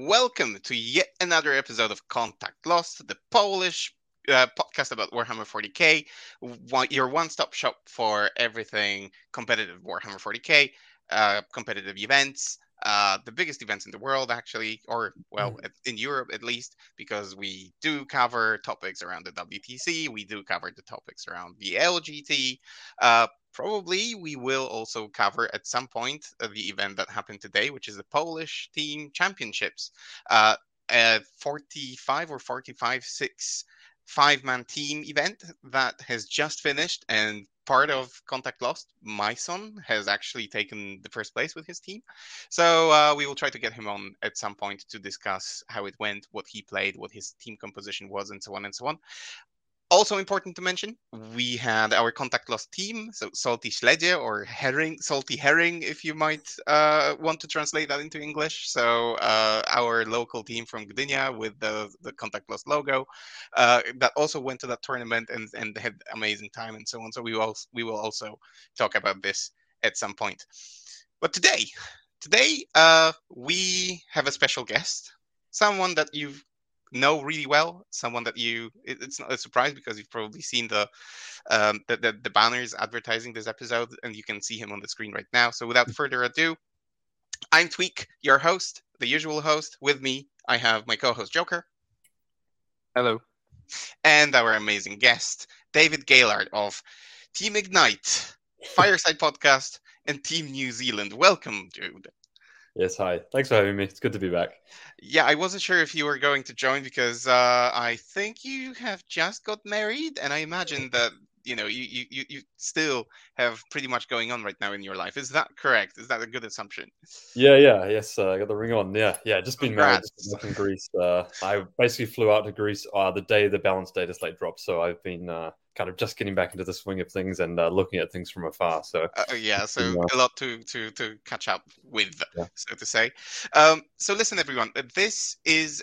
welcome to yet another episode of Contact Lost, the Polish podcast about Warhammer 40k, your one-stop shop for everything competitive Warhammer 40k, competitive events, the biggest events in the world, actually, or, well, in Europe at least, because we do cover topics around the WTC, we do cover the topics around the LGT. Probably we will also cover at some point the event that happened today, which is the Polish Team Championships. A 45 or 45 6 5-man team event that has just finished, and part of Contact Lost, my son, has actually taken the first place with his team. So we will try to get him on at some point to discuss how it went, what he played, what his team composition was, and so on and so on. Also important to mention, we had our Contact Lost team, so Salty Śledzie, or herring, Salty Herring, if you might want to translate that into English. So our local team from Gdynia with the Contact Lost logo that also went to that tournament and had amazing time and so on. So we will also talk about this at some point. But today we have a special guest, someone that you've know really well, someone that it's not a surprise because you've probably seen the banners advertising this episode, and you can see him on the screen right now. So without further ado, I'm Tweak, your host, the usual host. With me I have my co-host Joker. Hello. And our amazing guest, David Gaylard of Team Ignite, Fireside Podcast, and Team New Zealand. Welcome, dude. Yes, hi. Thanks for having me. It's good to be back. Yeah, I wasn't sure if you were going to join because I think you have just got married, and I imagine that you still have pretty much going on right now in your life. Is that correct? Is that a good assumption? Yes. I got the ring on. Yeah. Just been married. Congrats. Just in Greece. I basically flew out to Greece the day the balance data slate dropped. So I've been kind of just getting back into the swing of things and looking at things from afar. So so a lot to catch up with, so to say. So listen, everyone, this is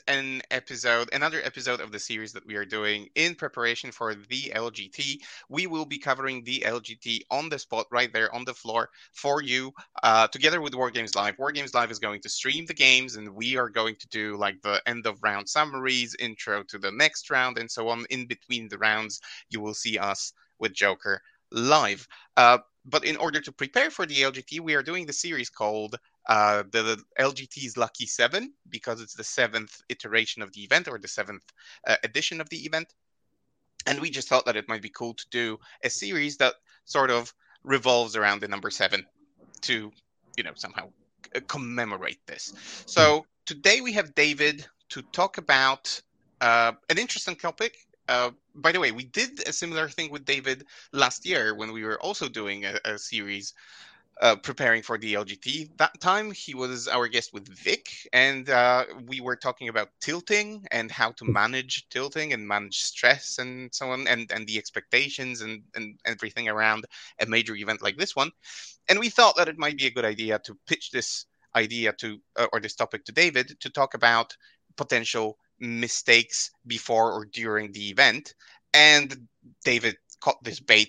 another episode of the series that we are doing in preparation for the LGT. We will be covering the LGT on the spot, right there on the floor for you, together with Wargames Live. Wargames Live is going to stream the games, and we are going to do like the end of round summaries, intro to the next round, and so on. In between the rounds, you will see us with Joker live. But in order to prepare for the LGT, we are doing the series called the LGT's Lucky 7, because it's the 7th iteration of the event, or the 7th edition of the event. And we just thought that it might be cool to do a series that sort of revolves around the number 7 to, somehow commemorate this. So today we have David to talk about an interesting topic. By the way, we did a similar thing with David last year when we were also doing a series preparing for the LGT. That time he was our guest with Vic, and we were talking about tilting and how to manage tilting and manage stress and so on, and the expectations and everything around a major event like this one. And we thought that it might be a good idea to pitch this idea to or this topic to David to talk about potential mistakes before or during the event. And David caught this bait.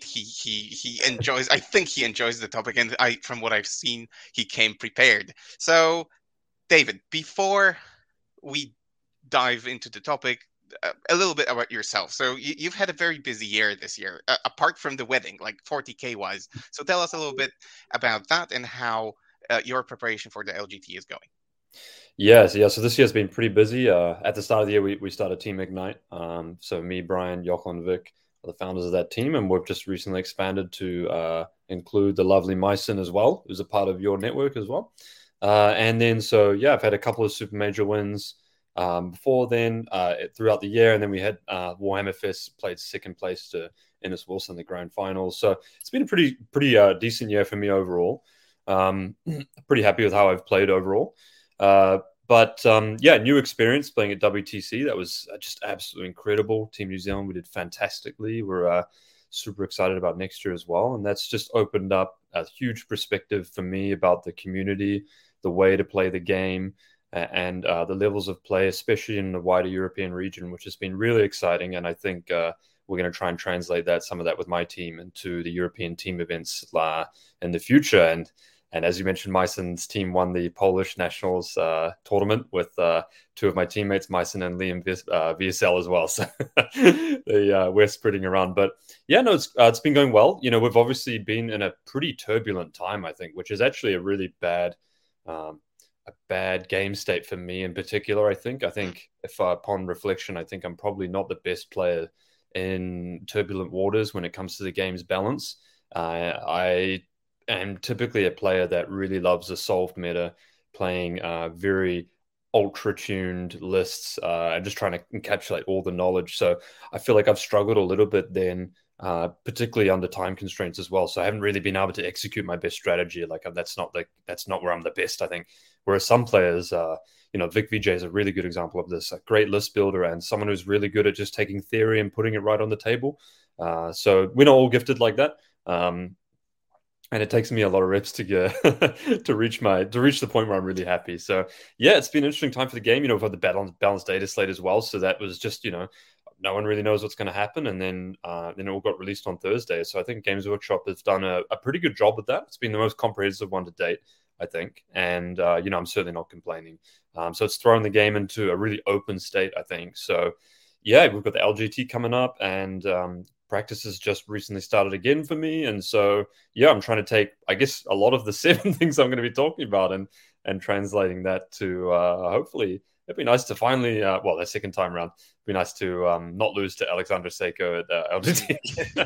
He enjoys. I think he enjoys the topic, and from what I've seen, he came prepared. So, David, before we dive into the topic, a little bit about yourself. So you've had a very busy year this year, apart from the wedding, like 40K wise. So tell us a little bit about that and how your preparation for the LGT is going. Yeah. So this year's been pretty busy. At the start of the year, we started Team Ignite. So me, Brian, Yoko, and Vic are the founders of that team, and we've just recently expanded to include the lovely Myson as well, who's a part of your network as well. And then, I've had a couple of super major wins before then throughout the year, and then we had Warhammer Fest played second place to Ennis Wilson in the grand finals. So it's been a pretty decent year for me overall. Pretty happy with how I've played overall. New experience playing at WTC. That was just absolutely incredible. Team New Zealand, we did fantastically. We're super excited about next year as well. And that's just opened up a huge perspective for me about the community, the way to play the game, and the levels of play, especially in the wider European region, which has been really exciting. And I think we're going to try and translate some of that with my team into the European team events in the future. And as you mentioned, Myson's team won the Polish Nationals tournament with two of my teammates, Myson and Liam VSL as well. So we're spreading around. But yeah, no, it's been going well. We've obviously been in a pretty turbulent time, I think, which is actually a really bad game state for me in particular. I think if upon reflection, I think I'm probably not the best player in turbulent waters when it comes to the game's balance. I am typically a player that really loves a solved meta, playing very ultra-tuned lists and just trying to encapsulate all the knowledge. So I feel like I've struggled a little bit then, particularly under time constraints as well. So I haven't really been able to execute my best strategy. That's not where I'm the best, I think. Whereas some players, Vic VJ is a really good example of this, a great list builder and someone who's really good at just taking theory and putting it right on the table. So we're not all gifted like that. And it takes me a lot of reps to get to reach the point where I'm really happy. So yeah, it's been an interesting time for the game. We've had the balanced data slate as well. So that was just, no one really knows what's going to happen. And then it all got released on Thursday. So I think Games Workshop has done a pretty good job with that. It's been the most comprehensive one to date, I think. And, I'm certainly not complaining. So it's thrown the game into a really open state, I think. So yeah, we've got the LGT coming up and practice has just recently started again for me. And so, yeah, I'm trying to take, I guess, a lot of the 7 things I'm going to be talking about and translating that to hopefully it'd be nice to finally, the second time around, it'd be nice to not lose to Alexander Seiko at LGT.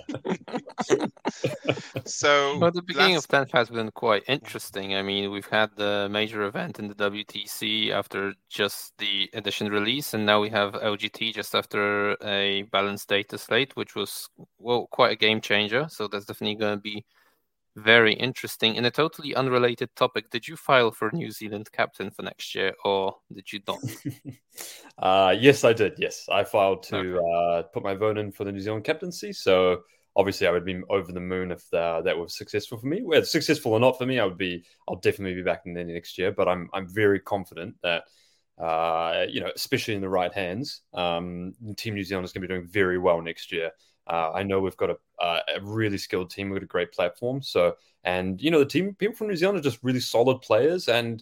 So the beginning of 10th has been quite interesting. I mean, we've had the major event in the WTC after just the edition release, and now we have LGT just after a balanced data slate, which was, quite a game changer. So that's definitely going to be very interesting. In a totally unrelated topic, did you file for New Zealand captain for next year, or did you not? Yes, I did. Yes, I filed to put my vote in for the New Zealand captaincy. So obviously, I would be over the moon if that was successful for me. Whether successful or not for me, I'll definitely be back in there next year. But I'm very confident that especially in the right hands, Team New Zealand is going to be doing very well next year. I know we've got a really skilled team. We've got a great platform. So, and the people from New Zealand are just really solid players. And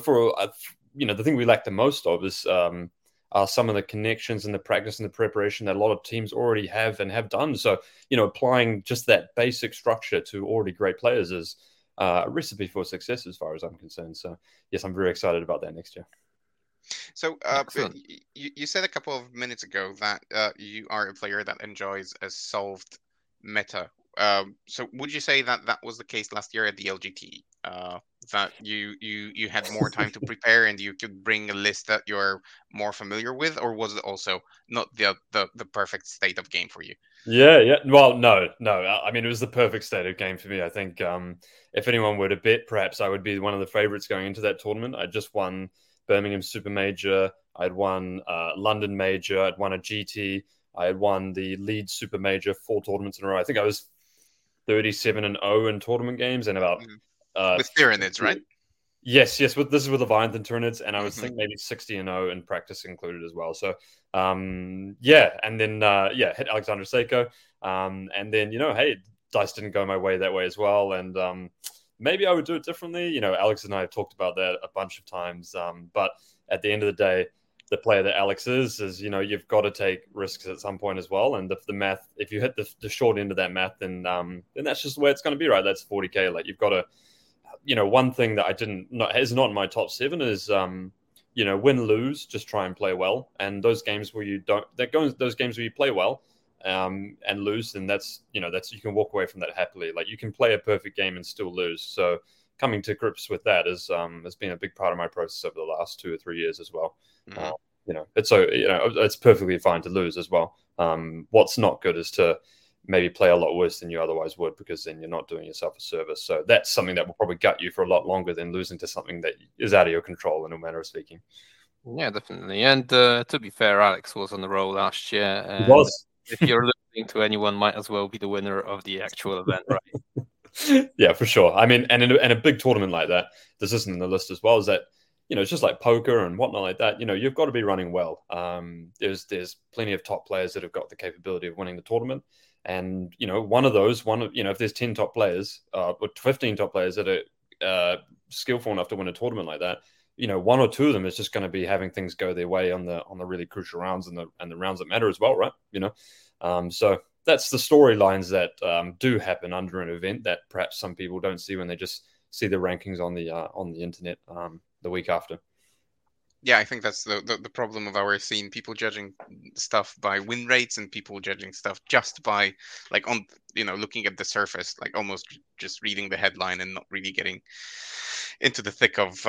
the thing we lack the most of is are some of the connections and the practice and the preparation that a lot of teams already have and have done. So, applying just that basic structure to already great players is a recipe for success as far as I'm concerned. So, yes, I'm very excited about that next year. So you said a couple of minutes ago that you are a player that enjoys a solved meta. So would you say that was the case last year at the LGT? That you had more time to prepare and you could bring a list that you're more familiar with, or was it also not the perfect state of game for you? Yeah. Well, no. I mean, it was the perfect state of game for me. I think if anyone were to bet, perhaps I would be one of the favorites going into that tournament. I just won Birmingham Super Major. I'd won London Major. I'd won a GT. I had won the Leeds Super Major 4 tournaments in a row. I think I was 37-0 in tournament games and about with Tyranids, right? Yes. This is with the Viant and Tyranids, and I would think maybe 60-0 in practice included as well. So and then hit Alexander Seiko, and then hey, dice didn't go my way that way as well, and maybe I would do it differently. Alex and I have talked about that a bunch of times. But at the end of the day, the player that Alex is you've got to take risks at some point as well. And the math, if you hit the short end of that math, then that's just the way it's going to be, right? That's 40K. Like you've got to, one thing that is not in my top 7 is, win, lose, just try and play well. And those games where those games where you play well, and lose, then that's you can walk away from that happily. Like you can play a perfect game and still lose. So coming to grips with that has been a big part of my process over the last 2 or 3 years as well. It's perfectly fine to lose as well. What's not good is to maybe play a lot worse than you otherwise would, because then you're not doing yourself a service. So that's something that will probably gut you for a lot longer than losing to something that is out of your control, in a manner of speaking. Yeah, definitely. And to be fair, Alex was on the roll last year. And he was. If you're losing to anyone, might as well be the winner of the actual event, right? Yeah, for sure. I mean, and in a big tournament like that, this isn't in the list as well, is that it's just like poker and whatnot like that. You've got to be running well. There's plenty of top players that have got the capability of winning the tournament, and one of if there's 10 top players or 15 top players that are skillful enough to win a tournament like that, one or two of them is just going to be having things go their way on the really crucial rounds and the rounds that matter as well, right? So that's the storylines that do happen under an event that perhaps some people don't see when they just see the rankings on the internet the week after. Yeah, I think that's the problem of our scene. People judging stuff by win rates and people judging stuff just by looking at the surface, like almost just reading the headline and not really getting into the thick of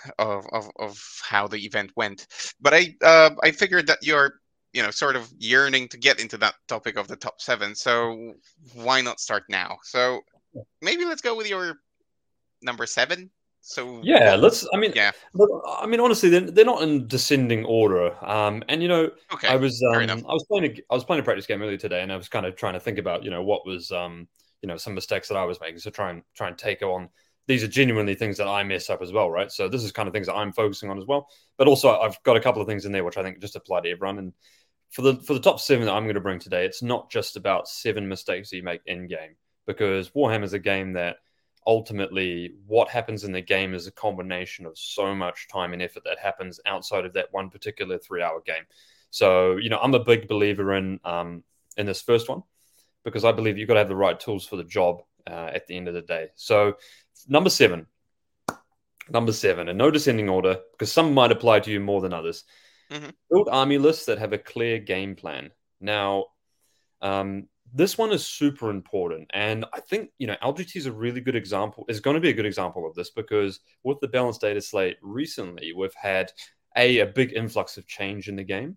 how the event went. But I figured that you're sort of yearning to get into that topic of the top 7. So why not start now? So maybe let's go with your number 7. So yeah, honestly, they're not in descending order. Okay, I was playing a practice game earlier today, and I was kind of trying to think about what was some mistakes that I was making. So try and take on. These are genuinely things that I mess up as well, right? So this is kind of things that I'm focusing on as well. But also, I've got a couple of things in there which I think just apply to everyone. And for the top 7 that I'm going to bring today, it's not just about 7 mistakes that you make in game, because Warhammer is a game that ultimately what happens in the game is a combination of so much time and effort that happens outside of that one particular 3-hour game. So, I'm a big believer in this first one, because I believe you've got to have the right tools for the job at the end of the day. So number 7, and no descending order, because some might apply to you more than others. Mm-hmm. Build army lists that have a clear game plan. Now, this one is super important, and I think LGT is a really good example. Is going to be a good example of this, because with the balanced data slate recently, we've had a big influx of change in the game.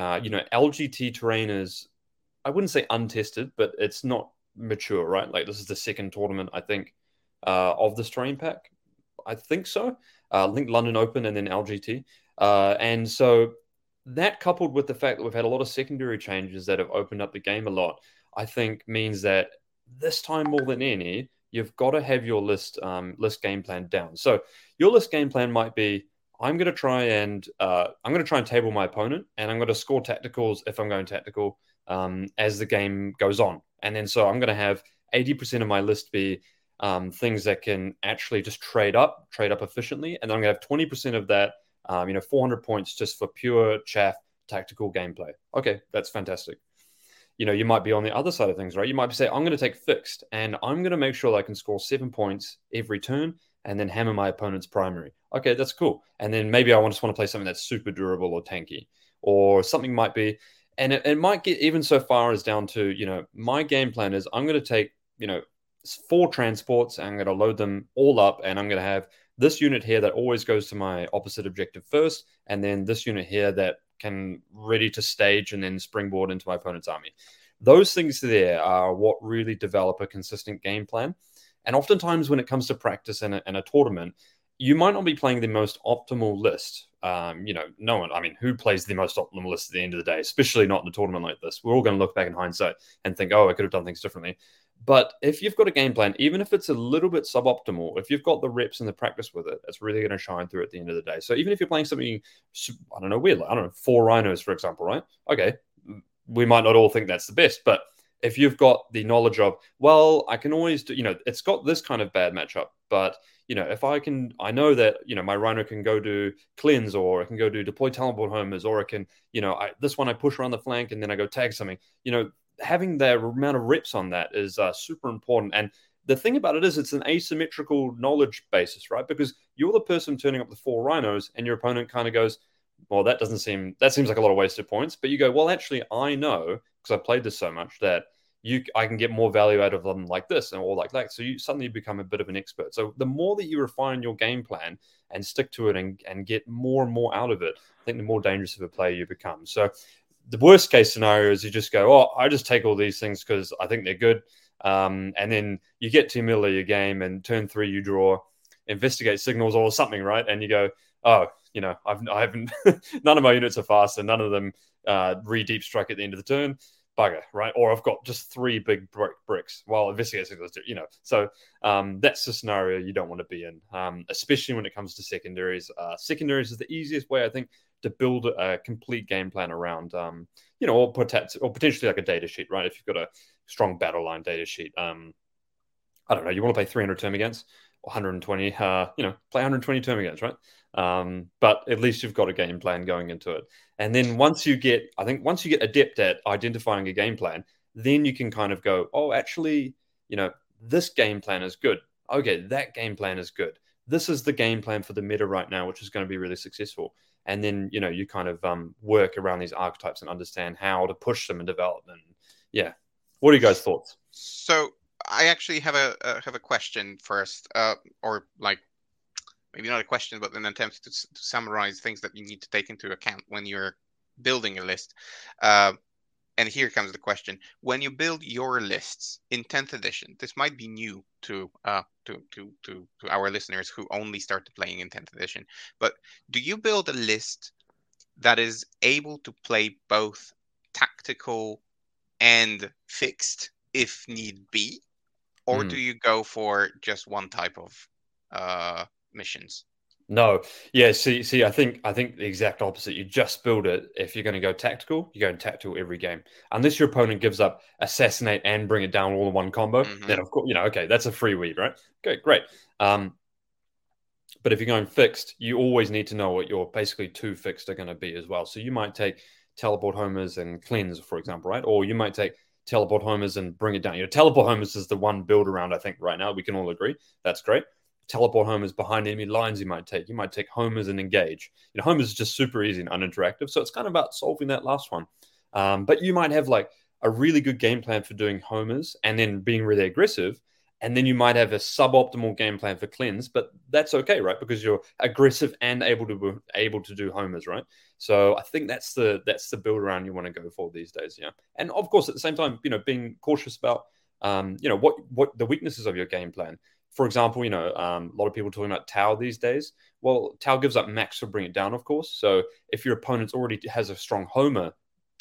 LGT terrain is, I wouldn't say untested, but it's not mature, right? Like, this is the second tournament, I think, of this terrain pack. I think so. I think London Open and then LGT, and so that, coupled with the fact that we've had a lot of secondary changes that have opened up the game a lot, I think means that this time more than any, you've got to have your list game plan down. So your list game plan might be, I'm going to try and table my opponent, and I'm going to score tacticals if I'm going tactical as the game goes on. And then so I'm going to have 80% of my list be things that can actually just trade up efficiently, and then I'm going to have 20% of that, 400 points just for pure chaff tactical gameplay. Okay, that's fantastic. You might be on the other side of things, right? You might say, I'm going to take fixed, and I'm going to make sure that I can score 7 points every turn and then hammer my opponent's primary. Okay, that's cool. And then maybe I just want to play something that's super durable or tanky, or something might be, and it might get even so far as down to, my game plan is I'm going to take, 4 transports, and I'm going to load them all up, and I'm going to have this unit here that always goes to my opposite objective first, and then this unit here that can ready to stage and then springboard into my opponent's army. Those things there are what really develop a consistent game plan. And oftentimes when it comes to practice and a tournament, you might not be playing the most optimal list. No one, who plays the most optimal list at the end of the day, especially not in a tournament like this? We're all going to look back in hindsight and think, oh, I could have done things differently. But if you've got a game plan, even if it's a little bit suboptimal, if you've got the reps and the practice with it, it's really going to shine through at the end of the day. So even if you're playing something, I don't know, weird, like, 4 rhinos, for example, right? Okay, we might not all think that's the best, but if you've got the knowledge of, well, I can always do, it's got this kind of bad matchup, but, if I know that, my rhino can go do cleanse, or I can go do deploy talentborn homers, or I can, this one I push around the flank and then I go tag something, having the amount of reps on that is super important. And the thing about it is, it's an asymmetrical knowledge basis, right? Because you're the person turning up the 4 rhinos, and your opponent kind of goes, well, that seems like a lot of wasted points. But you go, well, actually, I know, because I played this so much, that I can get more value out of them like this or like that. So you suddenly become a bit of an expert. So the more that you refine your game plan and stick to it and get more and more out of it, I think the more dangerous of a player you become. So the worst case scenario is you just go, oh, I just take all these things because I think they're good. And then you get to the middle of your game, and turn 3 you draw investigate signals or something, right? And you go, oh, I haven't none of my units are fast, and none of them re-deep strike at the end of the turn. Bugger, right? Or I've got just 3 big bricks. Well, investigate signals, So that's the scenario you don't want to be in, especially when it comes to secondaries. Secondaries is the easiest way, I think, to build a complete game plan around, or potentially like a data sheet, right? If you've got a strong battle line data sheet, I don't know, you want to play 300 term against, 120, play 120 tournaments, right? But at least you've got a game plan going into it. And then once you get adept at identifying a game plan, then you can kind of go, oh, actually, this game plan is good. Okay, that game plan is good. This is the game plan for the meta right now, which is going to be really successful. And then, you kind of work around these archetypes and understand how to push them and develop them. Yeah. What are you guys' thoughts? So I actually have a question first, or like maybe not a question, but an attempt to summarize things that you need to take into account when you're building a list. And here comes the question: when you build your lists in 10th edition, this might be new to our listeners who only started playing in 10th edition. But do you build a list that is able to play both tactical and fixed if need be, or do you go for just one type of missions? No, yeah. See, I think the exact opposite. You just build it. If you're going to go tactical, you go tactical every game, unless your opponent gives up assassinate and bring it down all in one combo. Then of course, okay, that's a free weed, right? Okay, great. But if you're going fixed, you always need to know what your basically two fixed are going to be as well. So you might take teleport homers and cleanse, for example, right? Or you might take teleport homers and bring it down. Teleport homers is the one build around, I think, right now. We can all agree. That's great. Teleport homers behind enemy lines you might take. You might take homers and engage. Homers is just super easy and uninteractive. So it's kind of about solving that last one. But you might have like a really good game plan for doing homers and then being really aggressive. And then you might have a suboptimal game plan for cleanse, but that's okay, right? Because you're aggressive and able to do homers, right? So I think that's the build around you want to go for these days, yeah. And of course, at the same time, being cautious about what the weaknesses of your game plan. For example, a lot of people talking about Tau these days. Well, Tau gives up max to bring it down, of course. So if your opponent already has a strong homer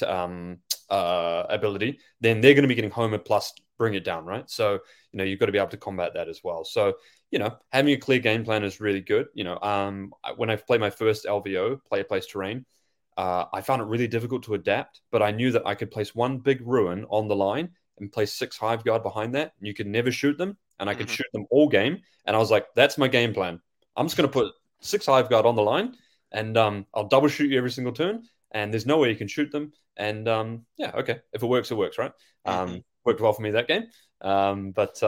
ability, then they're going to be getting homer plus bring it down, right? So you've got to be able to combat that as well. So having a clear game plan is really good. When I played my first LVO, player place terrain, I found it really difficult to adapt, but I knew that I could place one big ruin on the line and place 6 Hive Guard behind that, and you could never shoot them, and I could shoot them all game. And I was like, that's my game plan. I'm just going to put 6 Hive Guard on the line, and I'll double shoot you every single turn, and there's no way you can shoot them. And okay, if it works, it works, right? Worked well for me that game. I got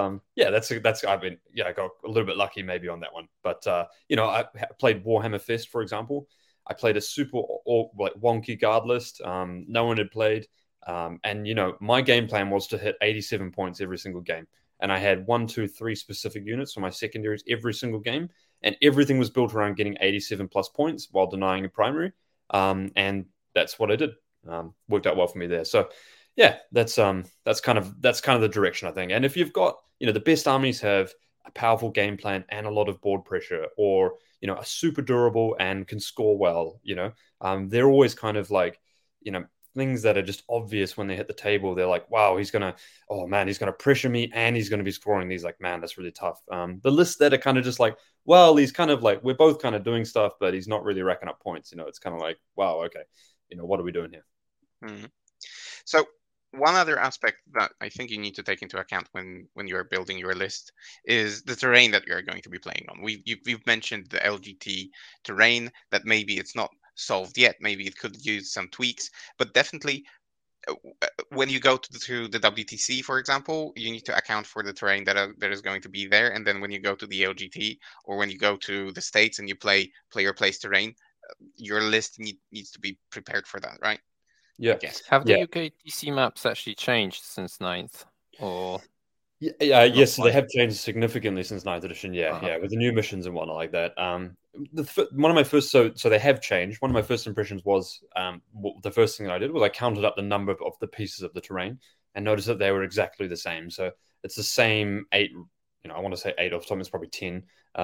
a little bit lucky maybe on that one. But I played Warhammer Fest, for example. I played a super wonky guard list. No one had played. And my game plan was to hit 87 points every single game. And I had 1, 2, 3 specific units for my secondaries every single game. And everything was built around getting 87 plus points while denying a primary. And that's what I did. Worked out well for me there. So yeah, that's kind of the direction, I think. And if you've got, the best armies have a powerful game plan and a lot of board pressure, or are super durable and can score well, they're always kind of like, things that are just obvious when they hit the table. They're like, wow, he's gonna pressure me and he's gonna be scoring these. Like, man, that's really tough. The lists that are kind of just like, well, he's kind of like, we're both kind of doing stuff, but he's not really racking up points. It's kind of like, wow, okay, what are we doing here? Mm-hmm. So one other aspect that I think you need to take into account when you're building your list is the terrain that you're going to be playing on. We've mentioned the LGT terrain, that maybe it's not solved yet. Maybe it could use some tweaks, but definitely when you go to the WTC, for example, you need to account for the terrain that is going to be there. And then when you go to the LGT, or when you go to the States and you play player place terrain, your list needs to be prepared for that, right? Yeah. Have the UK TC maps actually changed since 9th? Or yes, they have changed significantly since 9th edition. Yeah, with the new missions and whatnot like that. One of my first, so they have changed. One of my first impressions was the first thing that I did was I counted up the number of the pieces of the terrain and noticed that they were exactly the same. So it's the same 8. I want to say 8 off the top. It's probably 10.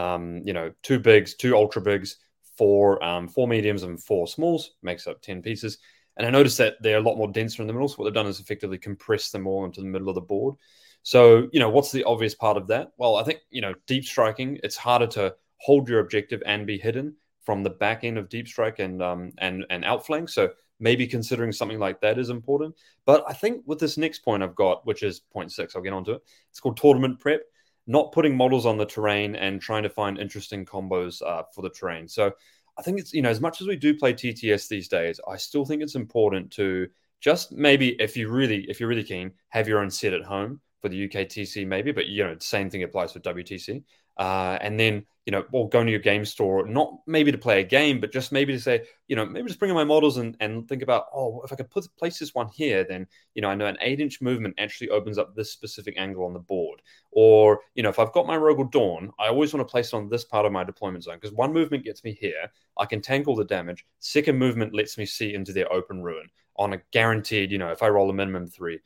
2 bigs, 2 ultra bigs, 4 mediums, and 4 smalls makes up 10 pieces. And I noticed that they're a lot more denser in the middle. So what they've done is effectively compress them all into the middle of the board. So, what's the obvious part of that? Well, I think, deep striking, it's harder to hold your objective and be hidden from the back end of deep strike and outflank. So maybe considering something like that is important. But I think with this next point I've got, which is point 6, I'll get onto it. It's called tournament prep. not putting models on the terrain and trying to find interesting combos for the terrain. So I think it's, as much as we do play TTS these days, I still think it's important to just maybe, if you're really keen, have your own set at home for the UKTC maybe, but the same thing applies for WTC. And then, or going to your game store, not maybe to play a game, but just maybe to say, maybe just bring in my models and think about, if I could place this one here, then, I know an 8-inch movement actually opens up this specific angle on the board. Or, if I've got my Rogal Dawn, I always want to place it on this part of my deployment zone, because one movement gets me here, I can tank all the damage. Second movement lets me see into their open ruin on a guaranteed, if I roll a minimum 3.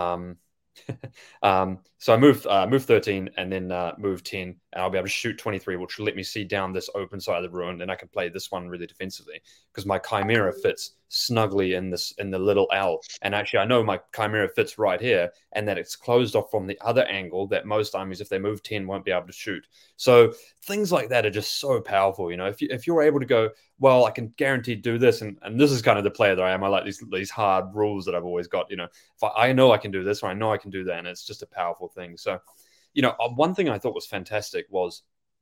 So I move 13 and then move 10, and I'll be able to shoot 23, which will let me see down this open side of the ruin. Then I can play this one really defensively because my Chimera fits snugly in the little L. And actually, I know my Chimera fits right here, and that it's closed off from the other angle that most armies, if they move 10, won't be able to shoot. So things like that are just so powerful. If you're able to go, well, I can guarantee do this, and this is kind of the player that I am. I like these hard rules that I've always got. If I know I can do this, or I know I can do that, and it's just a powerful thing. So, one thing I thought was fantastic was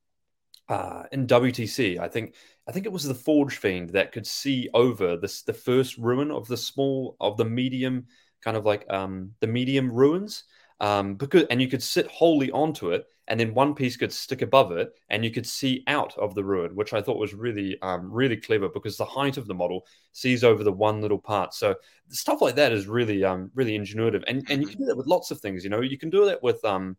in WTC. I think it was the Forge Fiend that could see over the first ruin of the medium, kind of like the medium ruins, and you could sit wholly onto it, and then one piece could stick above it, and you could see out of the ruin, which I thought was really, really clever, because the height of the model sees over the one little part. So stuff like that is really, really ingenuitive, and you can do that with lots of things. You can do that with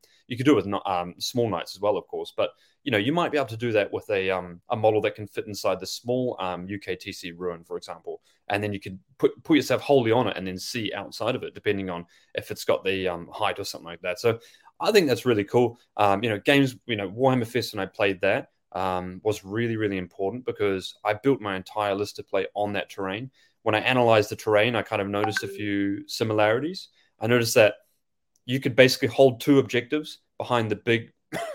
small knights as well, of course, but you might be able to do that with a model that can fit inside the small UKTC ruin, for example, and then you could put yourself wholly on it and then see outside of it, depending on if it's got the height or something like that. So I think that's really cool. Games, Warhammer Fest, when I played that, was really, really important, because I built my entire list to play on that terrain. When I analyzed the terrain, I kind of noticed a few similarities. I noticed that you could basically hold 2 objectives behind the big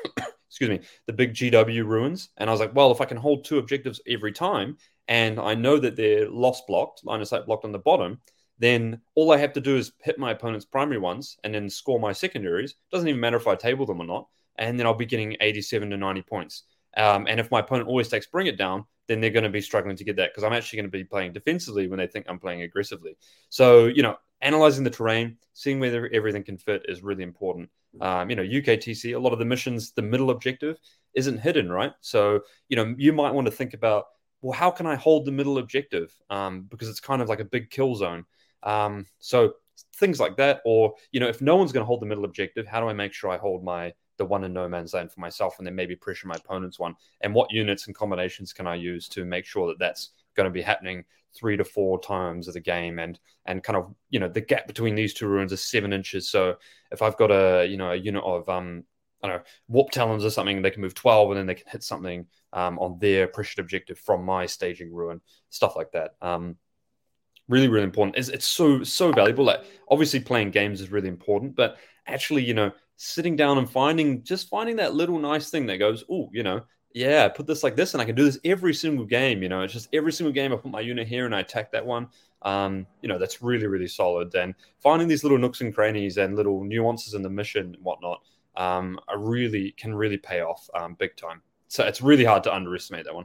the big GW ruins. And I was like, well, if I can hold 2 objectives every time, and I know that they're lost blocked, line of sight blocked on the bottom, then all I have to do is hit my opponent's primary ones and then score my secondaries. Doesn't even matter if I table them or not. And then I'll be getting 87 to 90 points. And if my opponent always takes Bring It Down, then they're going to be struggling to get that, because I'm actually going to be playing defensively when they think I'm playing aggressively. So, analyzing the terrain, seeing whether everything can fit is really important. UKTC, a lot of the missions, the middle objective isn't hidden, right? So, you might want to think about, well, how can I hold the middle objective? Because it's kind of like a big kill zone. So things like that, or, if no one's going to hold the middle objective, how do I make sure I hold the one in no man's land for myself, and then maybe pressure my opponent's one? And what units and combinations can I use to make sure that that's going to be happening 3 to 4 times of the game? And kind of, the gap between these 2 ruins is 7 inches. So if I've got a unit of, I don't know, Warp Talons or something, they can move 12 and then they can hit something on their pressured objective from my staging ruin, stuff like that. Really, really important. It's so valuable. Like, obviously playing games is really important, but actually, sitting down and finding that little nice thing that goes, I put this like this, and I can do this every single game. It's just every single game I put my unit here and I attack that one. That's really, really solid. And finding these little nooks and crannies and little nuances in the mission and whatnot can really pay off big time. So it's really hard to underestimate that one.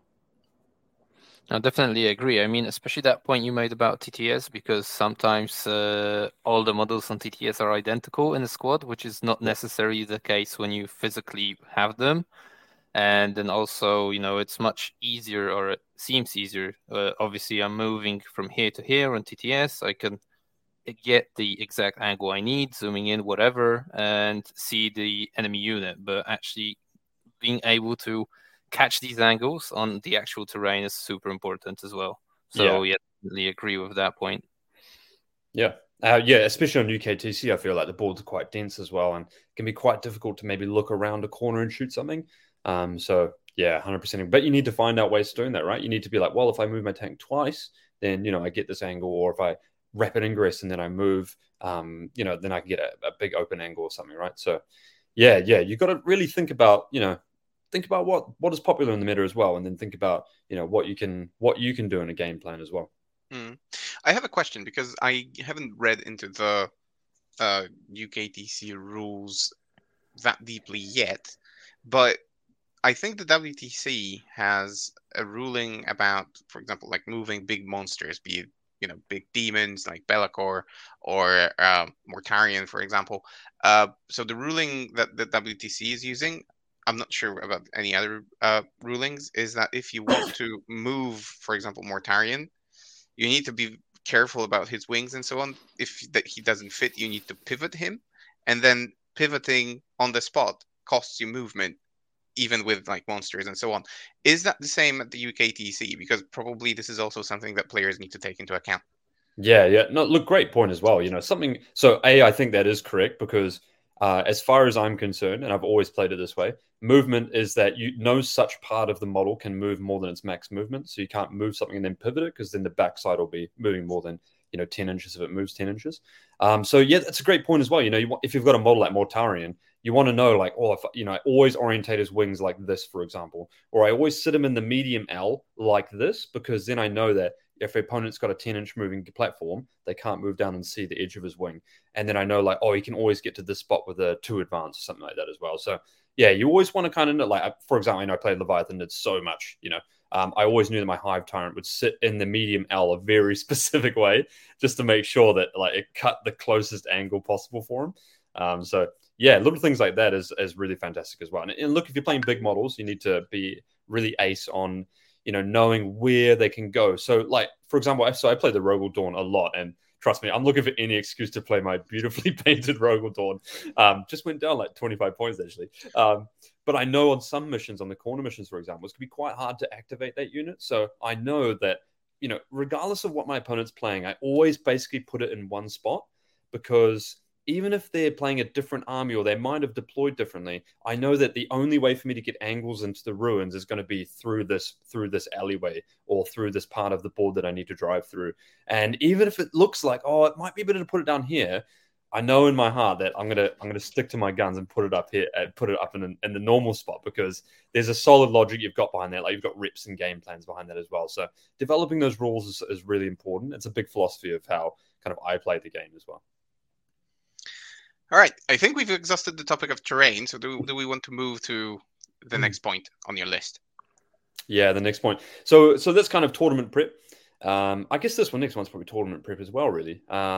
I definitely agree. I mean, especially that point you made about TTS, because sometimes all the models on TTS are identical in a squad, which is not necessarily the case when you physically have them. And then also, it's much easier, or it seems easier. Obviously, I'm moving from here to here on TTS. I can get the exact angle I need, zooming in, whatever, and see the enemy unit. But actually being able to catch these angles on the actual terrain is super important as well. So yeah, definitely agree with that point. Yeah. Especially on UKTC, I feel like the boards are quite dense as well, and it can be quite difficult to maybe look around a corner and shoot something. So yeah, 100%. But you need to find out ways to doing that, right? You need to be like, well, if I move my tank twice, then, I get this angle, or if I rapid ingress and then I move, then I can get a big open angle or something, right? So yeah, you got to really think about what is popular in the meta as well, and then think about what you can do in a game plan as well. I have a question, because I haven't read into the UKTC rules that deeply yet, but I think the WTC has a ruling about, for example, like moving big monsters, be it big demons like Be'lakor or Mortarion, for example. So the ruling that the WTC is using, I'm not sure about any other rulings, is that if you want to move, for example, Mortarion, you need to be careful about his wings and so on. If that he doesn't fit, you need to pivot him, and then pivoting on the spot costs you movement, even with like monsters and so on. Is that the same at the UKTC? Because probably this is also something that players need to take into account. Yeah. No, look, great point as well. Something. So, I think that is correct because, as far as I'm concerned, and I've always played it this way, movement is that no such part of the model can move more than its max movement. So you can't move something and then pivot it because then the backside will be moving more than 10 inches if it moves 10 inches. So yeah, that's a great point as well. If you've got a model like Mortarion, you want to know like, if I always orientate his wings like this, for example, or I always sit him in the medium L like this, because then I know that if the opponent's got a 10-inch moving platform, they can't move down and see the edge of his wing. And then I know like, he can always get to this spot with a 2 advance or something like that as well. So yeah, you always want to kind of know, like, for example, I played Leviathan, did so much, I always knew that my Hive Tyrant would sit in the medium L a very specific way just to make sure that like it cut the closest angle possible for him. So yeah, little things like that is really fantastic as well. And look, if you're playing big models, you need to be really ace on, knowing where they can go. So like, for example, I play the Rogel Dawn a lot, and trust me, I'm looking for any excuse to play my beautifully painted Rogel Dawn. Just went down like 25 points actually. But I know on some missions, on the corner missions, for example, it's going to be quite hard to activate that unit. So I know that, regardless of what my opponent's playing, I always basically put it in one spot, because even if they're playing a different army or they might have deployed differently, I know that the only way for me to get angles into the ruins is going to be through this alleyway or through this part of the board that I need to drive through. And even if it looks like, it might be better to put it down here, I know in my heart that I'm gonna stick to my guns and put it up here and put it up in the normal spot, because there's a solid logic you've got behind that. Like, you've got reps and game plans behind that as well. So developing those rules is really important. It's a big philosophy of how kind of I play the game as well. All right, I think we've exhausted the topic of terrain. So do we want to move to the next point on your list? Yeah, the next point. So that's kind of tournament prep. I guess next one's probably tournament prep as well, really.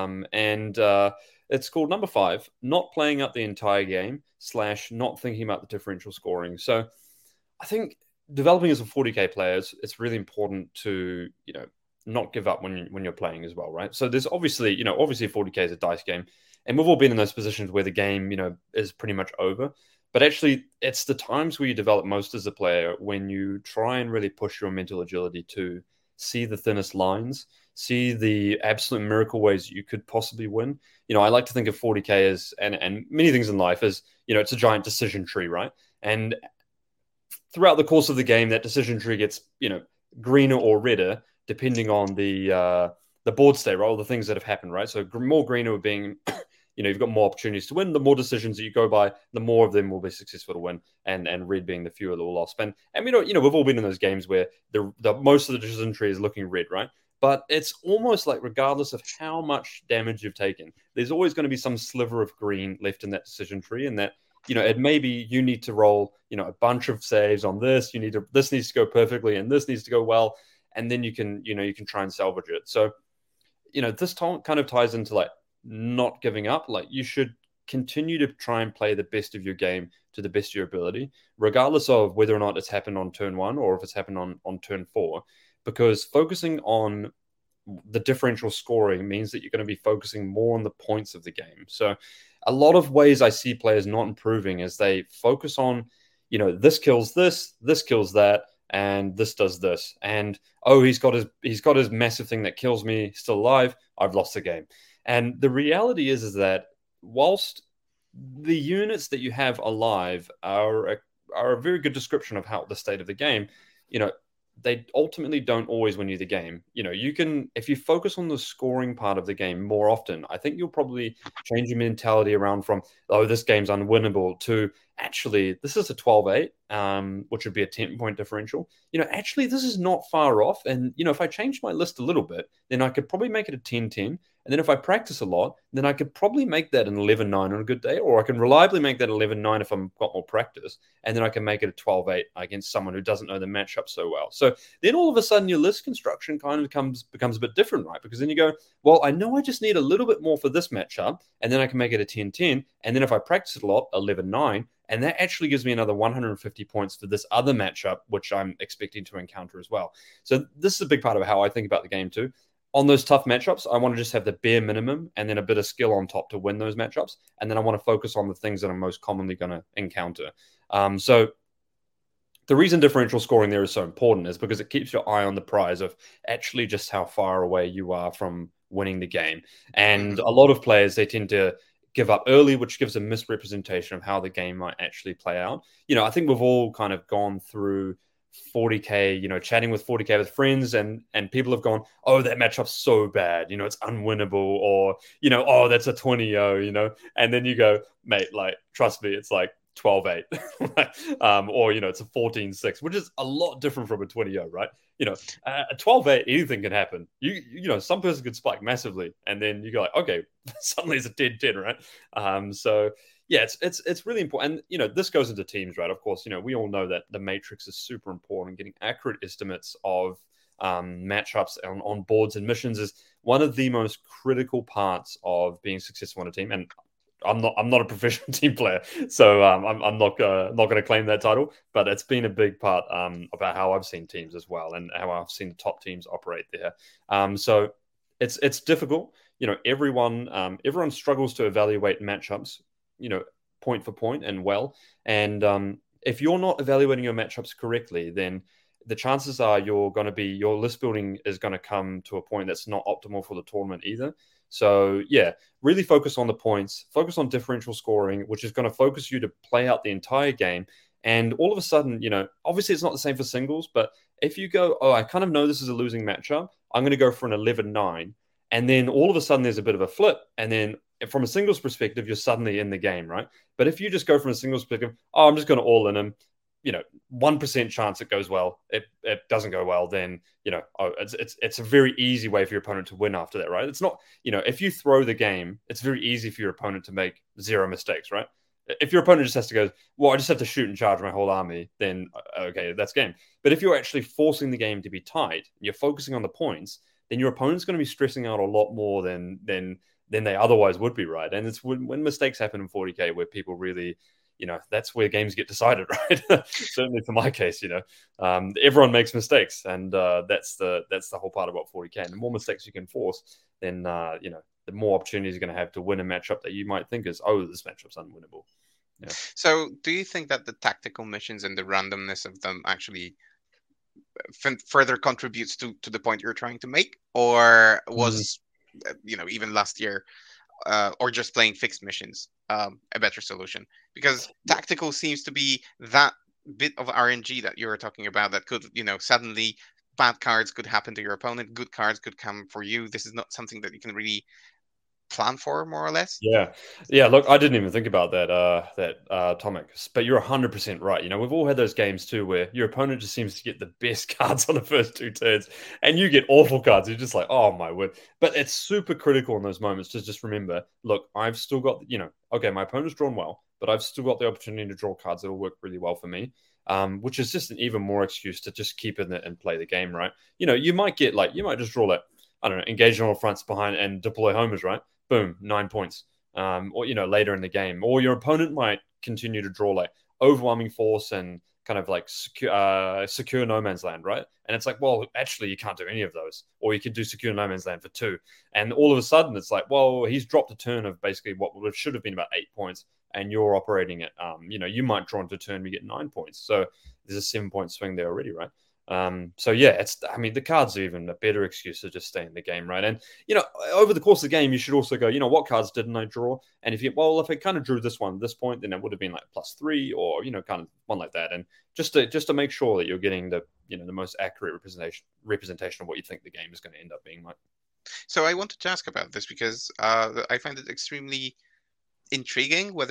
It's called number 5, not playing up the entire game / not thinking about the differential scoring. So I think developing as a 40k player, it's really important to, not give up when you're playing as well, right? So there's obviously 40k is a dice game, and we've all been in those positions where the game, is pretty much over. But actually, it's the times where you develop most as a player when you try and really push your mental agility to see the thinnest lines, see the absolute miracle ways you could possibly win. I like to think of 40k as, and many things in life as, it's a giant decision tree, right? And throughout the course of the game, that decision tree gets, greener or redder depending on the board state, right? All the things that have happened, right? So more greener being, you've got more opportunities to win. The more decisions that you go by, the more of them will be successful to win, and red being the fewer that will lost. And we've all been in those games where the most of the decision tree is looking red, right? But it's almost like, regardless of how much damage you've taken, there's always going to be some sliver of green left in that decision tree, and that, it may be you need to roll, a bunch of saves on this. This needs to go perfectly, and this needs to go well, and then you can try and salvage it. So, this kind of ties into like not giving up. Like, you should continue to try and play the best of your game to the best of your ability, regardless of whether or not it's happened on turn 1 or if it's happened on turn 4, because focusing on the differential scoring means that you're going to be focusing more on the points of the game. So a lot of ways I see players not improving is they focus on, this kills this kills that, and this does this, and he's got his massive thing that kills me, still alive, I've lost the game. And the reality is that whilst the units that you have alive are a very good description of how the state of the game, they ultimately don't always win you the game. You can, if you focus on the scoring part of the game more often, I think you'll probably change your mentality around from, this game's unwinnable, to actually, this is a 12-8, which would be a 10-point differential. Actually, this is not far off. And, if I change my list a little bit, then I could probably make it a 10-10. And then if I practice a lot, then I could probably make that an 11-9 on a good day, or I can reliably make that 11-9 if I've got more practice. And then I can make it a 12-8 against someone who doesn't know the matchup so well. So then all of a sudden your list construction kind of becomes a bit different, right? Because then you go, well, I know I just need a little bit more for this matchup, and then I can make it a 10-10. And then if I practice it a lot, 11-9. And that actually gives me another 150 points for this other matchup, which I'm expecting to encounter as well. So this is a big part of how I think about the game too. On those tough matchups, I want to just have the bare minimum and then a bit of skill on top to win those matchups. And then I want to focus on the things that I'm most commonly going to encounter. So the reason differential scoring there is so important is because it keeps your eye on the prize of actually just how far away you are from winning the game. And a lot of players, they tend to give up early, which gives a misrepresentation of how the game might actually play out. I think we've all kind of gone through 40K, chatting with 40K with friends, and people have gone, oh, that matchup's so bad, it's unwinnable, or, oh, that's a 20-0, and then you go, mate, like, trust me, it's like 12-8, or, it's a 14-6, which is a lot different from a 20-0, right? A 12-8, anything can happen. Some person could spike massively, and then you go like, okay, suddenly it's a 10-10, right? So yeah, it's really important. And, this goes into teams, right? Of course, we all know that the matrix is super important. Getting accurate estimates of matchups on boards and missions is one of the most critical parts of being successful on a team. And I'm not a professional team player, so I'm not going to claim that title. But it's been a big part about how I've seen teams as well, and how I've seen the top teams operate there. So it's difficult. Everyone struggles to evaluate matchups, point for point and well. And if you're not evaluating your matchups correctly, then the chances are your list building is going to come to a point that's not optimal for the tournament either. So yeah, really focus on the points, focus on differential scoring, which is going to focus you to play out the entire game. And all of a sudden, obviously it's not the same for singles, but if you go, oh, I kind of know this is a losing matchup, I'm going to go for an 11-9. And then all of a sudden there's a bit of a flip. And then from a singles perspective, you're suddenly in the game, right? But if you just go from a singles perspective, oh, I'm just going to all in him, 1% chance it goes well. It doesn't go well, then, it's a very easy way for your opponent to win after that, right? It's not, if you throw the game, it's very easy for your opponent to make 0 mistakes, right? If your opponent just has to go, well, I just have to shoot and charge my whole army, then, okay, that's game. But if you're actually forcing the game to be tight, you're focusing on the points, then your opponent's going to be stressing out a lot more than they otherwise would be, right? And it's when mistakes happen in 40K where people really, that's where games get decided, right? Certainly for my case, everyone makes mistakes, and that's the whole part about 40K. And the more mistakes you can force, then the more opportunities you're going to have to win a matchup that you might think is, oh, this matchup's unwinnable. Yeah. So, do you think that the tactical missions and the randomness of them actually further contributes to the point you're trying to make, or was even last year, or just playing fixed missions a better solution? Because tactical seems to be that bit of RNG that you were talking about that could, suddenly bad cards could happen to your opponent, good cards could come for you. This is not something that you can really plan for, more or less. Yeah. Look, I didn't even think about that Tomic, but you're 100% right. We've all had those games too where your opponent just seems to get the best cards on the first 2 turns, and you get awful cards. You're just like, oh my word. But it's super critical in those moments to just remember, look, I've still got, okay, my opponent's drawn well, but I've still got the opportunity to draw cards that will work really well for me. Which is just an even more excuse to just keep in it and play the game, right? You might get you might just draw I don't know, engage on all fronts behind and deploy homers, right? Boom, 9 points. Or later in the game, or your opponent might continue to draw overwhelming force and kind of secure no man's land, right? And it's like, well, actually you can't do any of those, or you could do secure no man's land for 2, and all of a sudden it's like, well, he's dropped a turn of basically what should have been about 8 points, and you're operating at you might draw into a turn, we get 9 points, so there's a 7-point swing there already, right? So yeah, the cards are even a better excuse to just stay in the game, right? And over the course of the game, you should also go, what cards didn't I draw? And if I kind of drew this one at this point, then it would have been +3, or kind of one like that. And just to make sure that you're getting the the most accurate representation of what you think the game is going to end up being like. So I wanted to ask about this because I find it extremely intriguing whether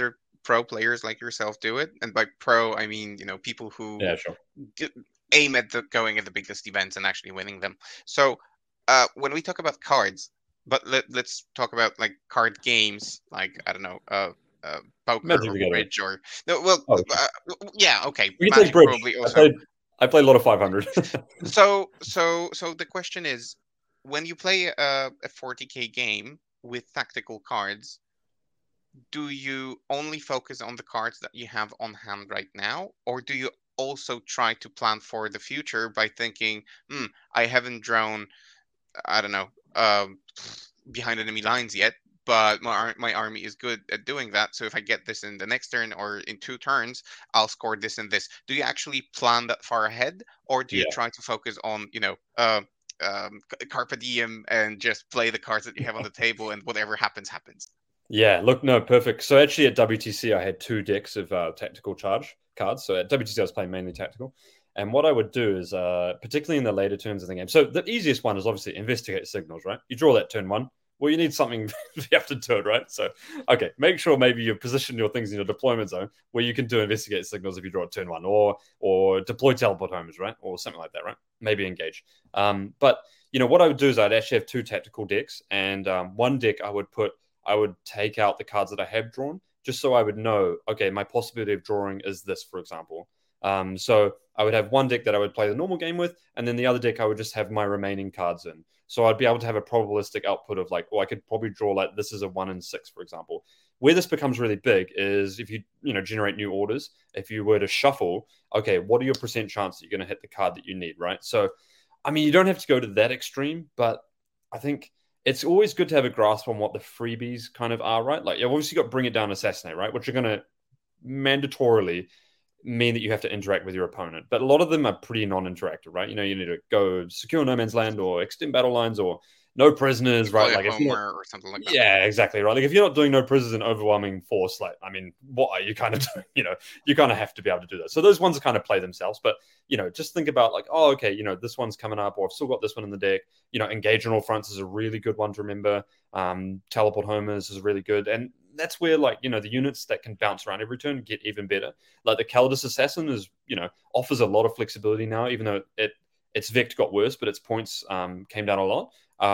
pro players like yourself do it, and by pro I mean people who sure. aim at going at the biggest events and actually winning them. So when we talk about cards, but let's talk about like card games, like I don't know, poker Magic or the Gathering. bridge or no, well, okay. Yeah, okay, We can Magic take bridge. probably also. I played a lot of 500. So the question is, when you play a 40k game with tactical cards, do you only focus on the cards that you have on hand right now, or do you also try to plan for the future by thinking, I haven't drawn, I don't know, behind enemy lines yet, but my army is good at doing that. So if I get this in the next turn or in 2 turns, I'll score this and this. Do you actually plan that far ahead, or do you try to focus on, carpe diem and just play the cards that you have on the table, and whatever happens, happens? Yeah, look, no, perfect. So actually at WTC, I had 2 decks of tactical charge cards. So at WTC, I was playing mainly tactical. And what I would do is, particularly in the later turns of the game, so the easiest one is obviously investigate signals, right? You draw that turn 1. Well, you need something after turn, right? So, okay, make sure maybe you position your things in your deployment zone where you can do investigate signals if you draw turn 1, or deploy teleport homers, right? Or something like that, right? Maybe engage. But, what I would do is I'd actually have 2 tactical decks, and one deck I would take out the cards that I have drawn, just so I would know, okay, my possibility of drawing is this, for example. So I would have one deck that I would play the normal game with, and then the other deck I would just have my remaining cards in. So I'd be able to have a probabilistic output of like, I could probably draw like this is a 1 in 6, for example. Where this becomes really big is if you generate new orders, if you were to shuffle, okay, what are your percent chance that you're going to hit the card that you need, right? So, I mean, you don't have to go to that extreme, but I think it's always good to have a grasp on what the freebies kind of are, right? Like, you've obviously got Bring It Down, Assassinate, right? Which are going to mandatorily mean that you have to interact with your opponent. But a lot of them are pretty non-interactive, right? You need to go secure no man's land or extend battle lines or no prisoners, right? Like Homer or something like that. Yeah, exactly, right. Like if you're not doing no prisoners in overwhelming force, like, I mean, what are you kind of doing? You kind of have to be able to do that. So those ones kind of play themselves. But, just think about like, oh, okay, this one's coming up, or I've still got this one in the deck. Engage on all fronts is a really good one to remember. Teleport homers is really good. And that's where, like, the units that can bounce around every turn get even better. Like the Kaldis Assassin is, offers a lot of flexibility now, even though its Vect got worse, but its points came down a lot.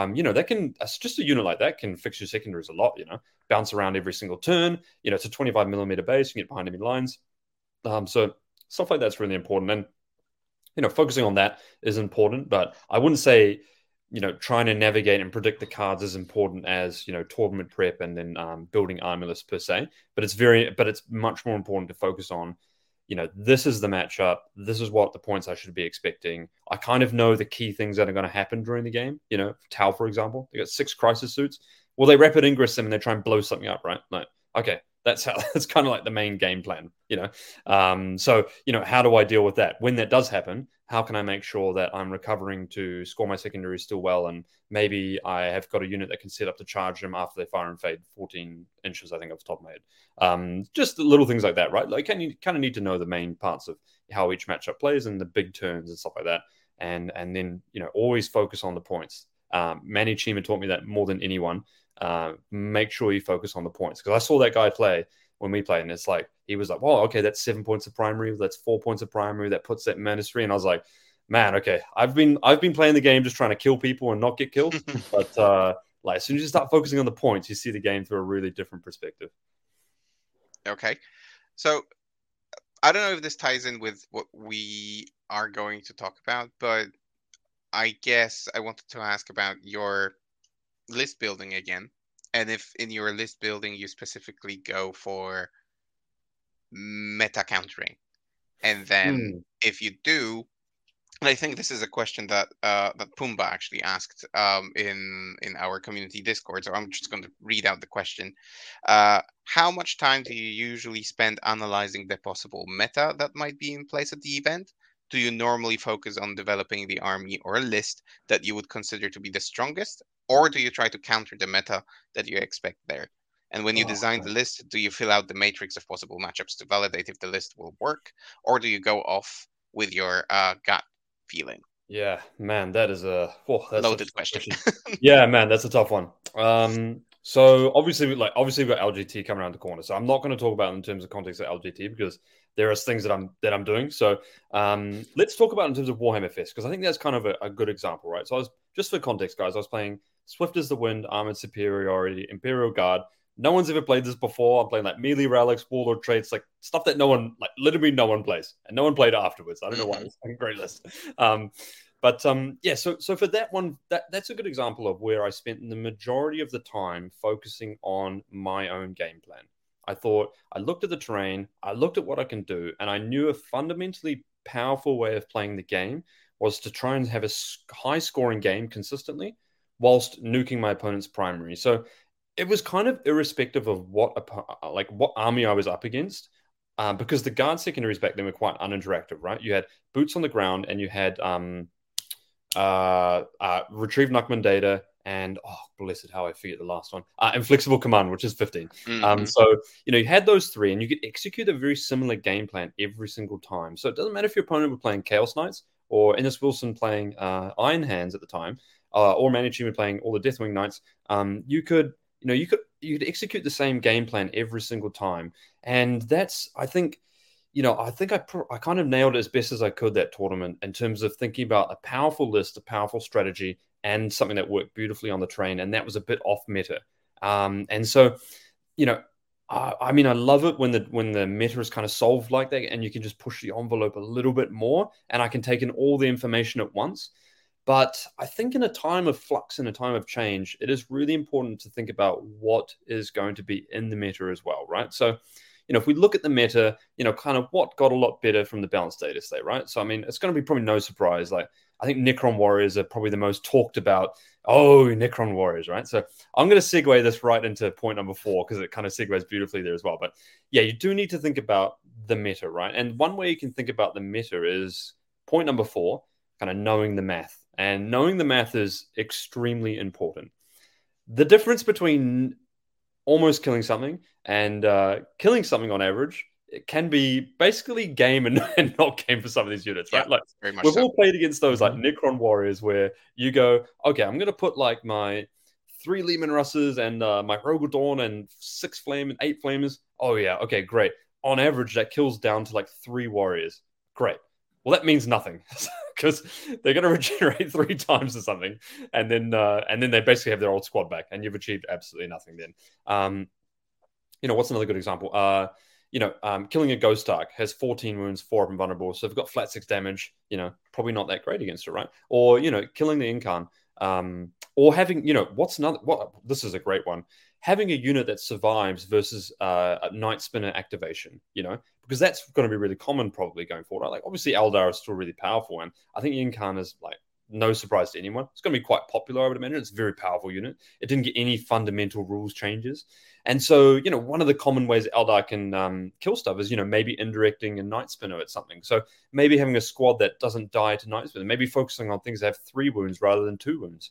Just a unit like that can fix your secondaries a lot, bounce around every single turn. It's a 25 millimeter base, you can get behind enemy lines. So stuff like that's really important. And, focusing on that is important, but I wouldn't say, trying to navigate and predict the cards is important as, tournament prep and then building army lists per se. But it's much more important to focus on, this is the matchup. This is what the points I should be expecting. I kind of know the key things that are going to happen during the game. Tau, for example, they got 6 crisis suits. Well, they rapid ingress them and they try and blow something up, right? Like, okay, that's kind of like the main game plan, So, how do I deal with that? When that does happen, how can I make sure that I'm recovering to score my secondaries still well? And maybe I have got a unit that can set up to charge them after they fire and fade 14 inches, I think, off the top of my head. Just little things like that, right? Like, you kind of need to know the main parts of how each matchup plays and the big turns and stuff like that. And then, always focus on the points. Manny Chima taught me that more than anyone. Make sure you focus on the points, because I saw that guy play when we played, and it's like he was like, "Well, okay, that's 7 points of primary, that's 4 points of primary, that puts that ministry." And I was like, "Man, okay, I've been playing the game just trying to kill people and not get killed." But like, as soon as you start focusing on the points, you see the game through a really different perspective. Okay, so I don't know if this ties in with what we are going to talk about, but I guess I wanted to ask about your list building again, and if in your list building you specifically go for meta countering, and then if you do, and I think this is a question that that Pumba actually asked in our community Discord, so I'm just going to read out the question. How much time do you usually spend analyzing the possible meta that might be in place at the event? Do you normally focus on developing the army or a list that you would consider to be the strongest, or do you try to counter the meta that you expect there? And when you design the list, do you fill out the matrix of possible matchups to validate if the list will work, or do you go off with your gut feeling? Yeah, man, that is a loaded question. Yeah, man, that's a tough one. So obviously we've got LGT coming around the corner. So I'm not going to talk about it in terms of context of LGT because there are things that I'm doing. So let's talk about it in terms of Warhammer Fest, because I think that's kind of a good example, right? So just for context, guys, I was playing Swift as the Wind, Armored Superiority, Imperial Guard. No one's ever played this before. I'm playing like melee relics, warlord traits, like stuff that literally no one plays, and no one played it afterwards. I don't know why. It's a great list. Yeah, so for that one, that's a good example of where I spent the majority of the time focusing on my own game plan. I looked at the terrain, I looked at what I can do, and I knew a fundamentally powerful way of playing the game was to try and have a high scoring game consistently whilst nuking my opponent's primary. So it was kind of irrespective of what army I was up against, because the guard secondaries back then were quite uninteractive, right? You had boots on the ground, and you had retrieve Nuckman data, and blessed how I forget the last one, inflexible command, which is 15. So you had those three, and you could execute a very similar game plan every single time. So it doesn't matter if your opponent were playing Chaos Knights or Ennis Wilson playing Iron Hands at the time, or Manichima playing all the Deathwing Knights. You could execute the same game plan every single time, and that's, I think I kind of nailed it as best as I could that tournament in terms of thinking about a powerful list, a powerful strategy, and something that worked beautifully on the train, and that was a bit off meta. And so, I love it when the meta is kind of solved like that, and you can just push the envelope a little bit more, and I can take in all the information at once. But I think in a time of flux, in a time of change, it is really important to think about what is going to be in the meta as well, right? So, if we look at the meta, kind of what got a lot better from the balanced data state, right? So, it's going to be probably no surprise. Like, I think Necron Warriors are probably the most talked about. Oh, Necron Warriors, right? So I'm going to segue this right into point number 4 because it kind of segues beautifully there as well. But yeah, you do need to think about the meta, right? And one way you can think about the meta is point number 4, kind of knowing the math. And knowing the math is extremely important. The difference between almost killing something and killing something on average, it can be basically game and not game for some of these units, right? Like we've all played against those like Necron Warriors where you go, okay, I'm going to put like my 3 Leman Russes and my Rogal Dawn and 6 Flame and 8 Flamers. Oh yeah, okay, great. On average, that kills down to like 3 Warriors. Great. Well, that means nothing because they're going to regenerate 3 times or something, and then they basically have their old squad back, and you've achieved absolutely nothing. Then, what's another good example? Killing a Ghost Ark has 14 wounds, 4 up and vulnerable, so they've got flat 6 damage. Probably not that great against it, right? Or killing the Incarn, or having this is a great one. Having a unit that survives versus a Night Spinner activation, because that's going to be really common probably going forward. Right? Like obviously Eldar is still really powerful, and I think Incarn is like no surprise to anyone. It's going to be quite popular, I would imagine. It's a very powerful unit. It didn't get any fundamental rules changes. And so, one of the common ways Eldar can kill stuff is, maybe indirecting a Night Spinner at something. So maybe having a squad that doesn't die to Night Spinner, maybe focusing on things that have 3 wounds rather than 2 wounds.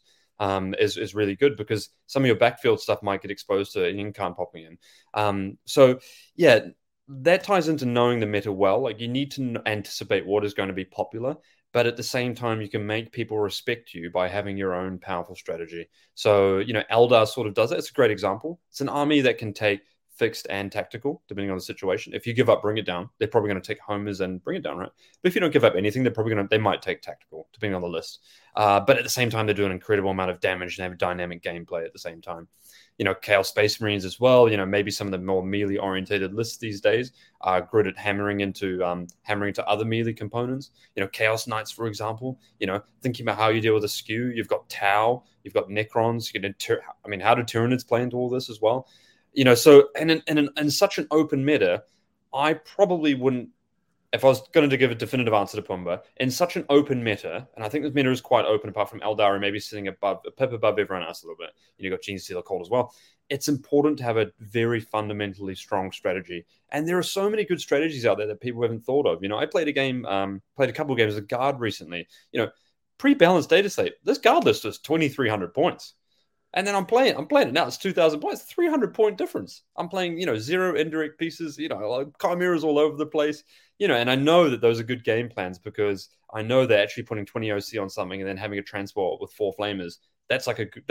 Is really good because some of your backfield stuff might get exposed to an Incarn popping in. So yeah, that ties into knowing the meta well. Like you need to anticipate what is going to be popular, but at the same time, you can make people respect you by having your own powerful strategy. So, Eldar sort of does that. It's a great example. It's an army that can take fixed and tactical, depending on the situation. If you give up, bring it down, they're probably going to take homers and bring it down, right? But if you don't give up anything, they might take tactical, depending on the list. But at the same time, they do an incredible amount of damage and have dynamic gameplay at the same time. Chaos Space Marines as well. Maybe some of the more melee-orientated lists these days are good at hammering to other melee components. Chaos Knights, for example. Thinking about how you deal with a skew. You've got Tau, you've got Necrons. How do Tyranids play into all this as well? So in such an open meta, I probably wouldn't, if I was going to give a definitive answer to Pumba, in such an open meta, and I think this meta is quite open apart from Eldar and maybe sitting a pip above everyone else a little bit. You've got Genestealer Cold as well. It's important to have a very fundamentally strong strategy. And there are so many good strategies out there that people haven't thought of. I played a couple of games as a guard recently. Pre-balanced data state, this guard list is 2,300 points. And then I'm playing it now. It's 2,000 points, 300-point difference. I'm playing, 0 indirect pieces, like chimeras all over the place, and I know that those are good game plans because I know that actually putting 20 OC on something and then having a transport with 4 flamers, that's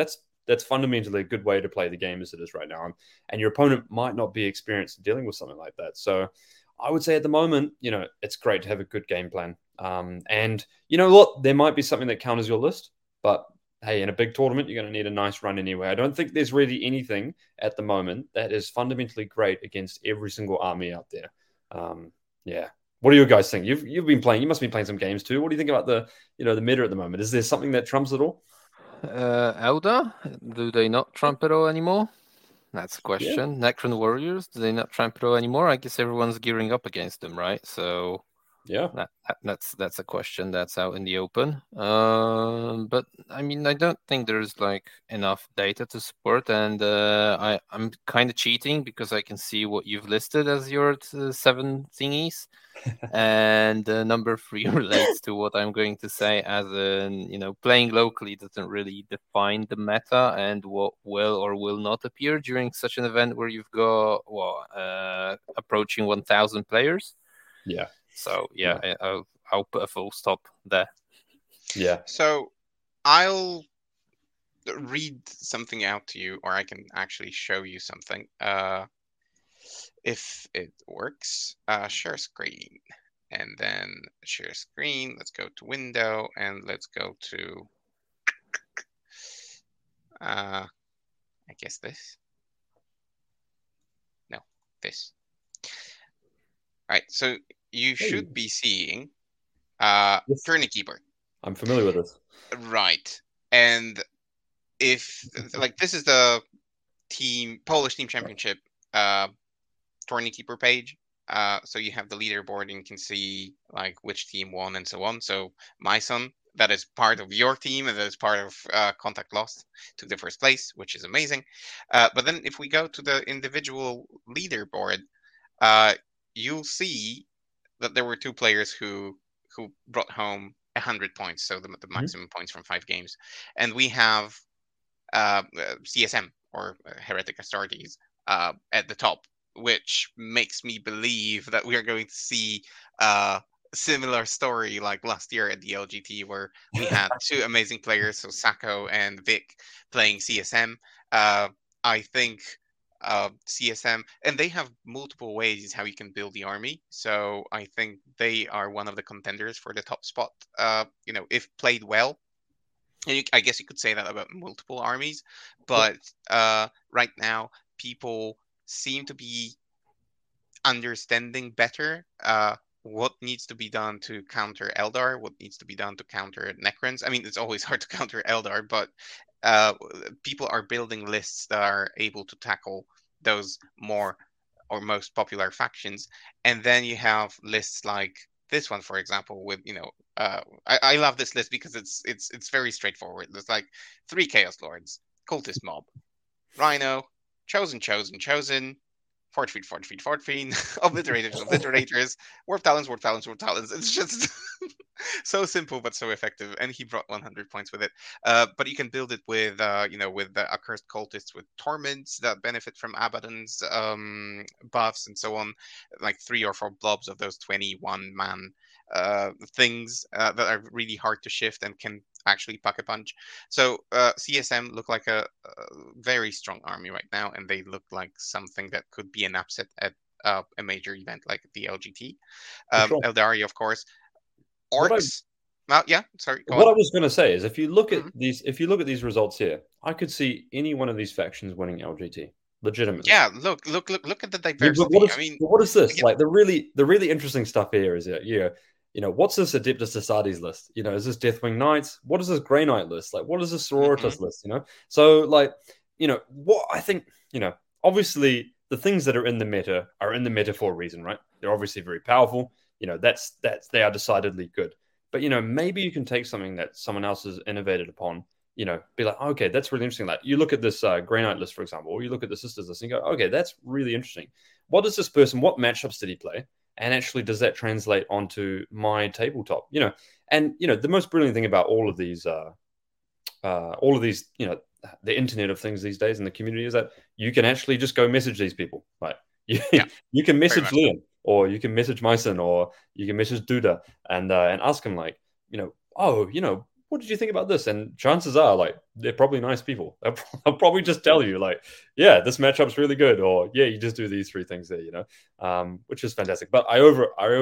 that's fundamentally a good way to play the game as it is right now. And your opponent might not be experienced in dealing with something like that. So I would say at the moment, it's great to have a good game plan. And you know what? There might be something that counters your list, but hey, in a big tournament, you're going to need a nice run anyway. I don't think there's really anything at the moment that is fundamentally great against every single army out there. Yeah. What do you guys think? You've been playing. You must be playing some games too. What do you think about the meta at the moment? Is there something that trumps it all? Eldar, do they not trump it all anymore? That's the question. Yeah. Necron Warriors, do they not trump it all anymore? I guess everyone's gearing up against them, right? So yeah, that's a question that's out in the open. But I mean, I don't think there's like enough data to support, and I'm kind of cheating because I can see what you've listed as your 7 thingies, and number 3 relates to what I'm going to say, as in playing locally doesn't really define the meta and what will or will not appear during such an event where you've got approaching 1,000 players. Yeah. So I'll put a full stop there. Yeah. So I'll read something out to you, or I can actually show you something. If it works, share screen, and then share screen. Let's go to window, and let's go to I guess this. No, this. All right. So you should be seeing yes. Tourney Keeper. I'm familiar with this. Right. And if this is the Polish Team Championship Tourney Keeper page. So you have the leaderboard and you can see like which team won and so on. So my son, that is part of your team and that is part of Contact Lost, took the first place, which is amazing. But then if we go to the individual leaderboard, you'll see that there were 2 players who brought home 100 points, so the maximum points from 5 games. And we have CSM, or Heretic Astartes, at the top, which makes me believe that we are going to see a similar story like last year at the LGT, where we had 2 amazing players, so Sako and Vic, playing CSM. I think CSM, and they have multiple ways how you can build the army. So I think they are one of the contenders for the top spot. If played well. And I guess you could say that about multiple armies, but right now people seem to be understanding better what needs to be done to counter Eldar, what needs to be done to counter Necrons. I mean, it's always hard to counter Eldar, but people are building lists that are able to tackle those more or most popular factions. And then you have lists like this one, for example, with I love this list because it's very straightforward. There's like 3 Chaos Lords, Cultist Mob, Rhino, Chosen, Fort Feed, Obliterators, Warp Talons. It's just so simple but so effective, and he brought 100 points with it. But you can build it with with the Accursed Cultists, with Torments that benefit from Abaddon's buffs and so on, like 3 or 4 blobs of those 21-man things that are really hard to shift and can actually pack a punch. So CSM look like a very strong army right now, and they look like something that could be an upset at a major event like the LGT. Sure. Eldari, of course. Orcs. Well, yeah. Sorry. What I was going to say is, if you look at these results here, I could see any one of these factions winning LGT. Legitimately. Yeah. Look at the diversity. What is this? Like the really interesting stuff here is what's this Adeptus Astartes list? Is this Deathwing Knights? What is this Grey Knight list? Like, what is this Sororitas list? So what I think, obviously the things that are in the meta for a reason, right? They're obviously very powerful. They are decidedly good. But maybe you can take something that someone else has innovated upon. Be like, okay, that's really interesting. Like, you look at this Grey Knight list, for example, or you look at the Sisters list and you go, okay, that's really interesting. What is this person? What matchups did he play? And actually, does that translate onto my tabletop? And the most brilliant thing about all of these, the internet of things these days in the community is that you can actually just go message these people. Like, you can message Liam, or you can message Myson, or you can message Duda, and ask him like, what did you think about this? And chances are, like, they're probably nice people. They'll probably just tell you, like, yeah, this matchup's really good, or yeah, you just do these three things there, which is fantastic. But I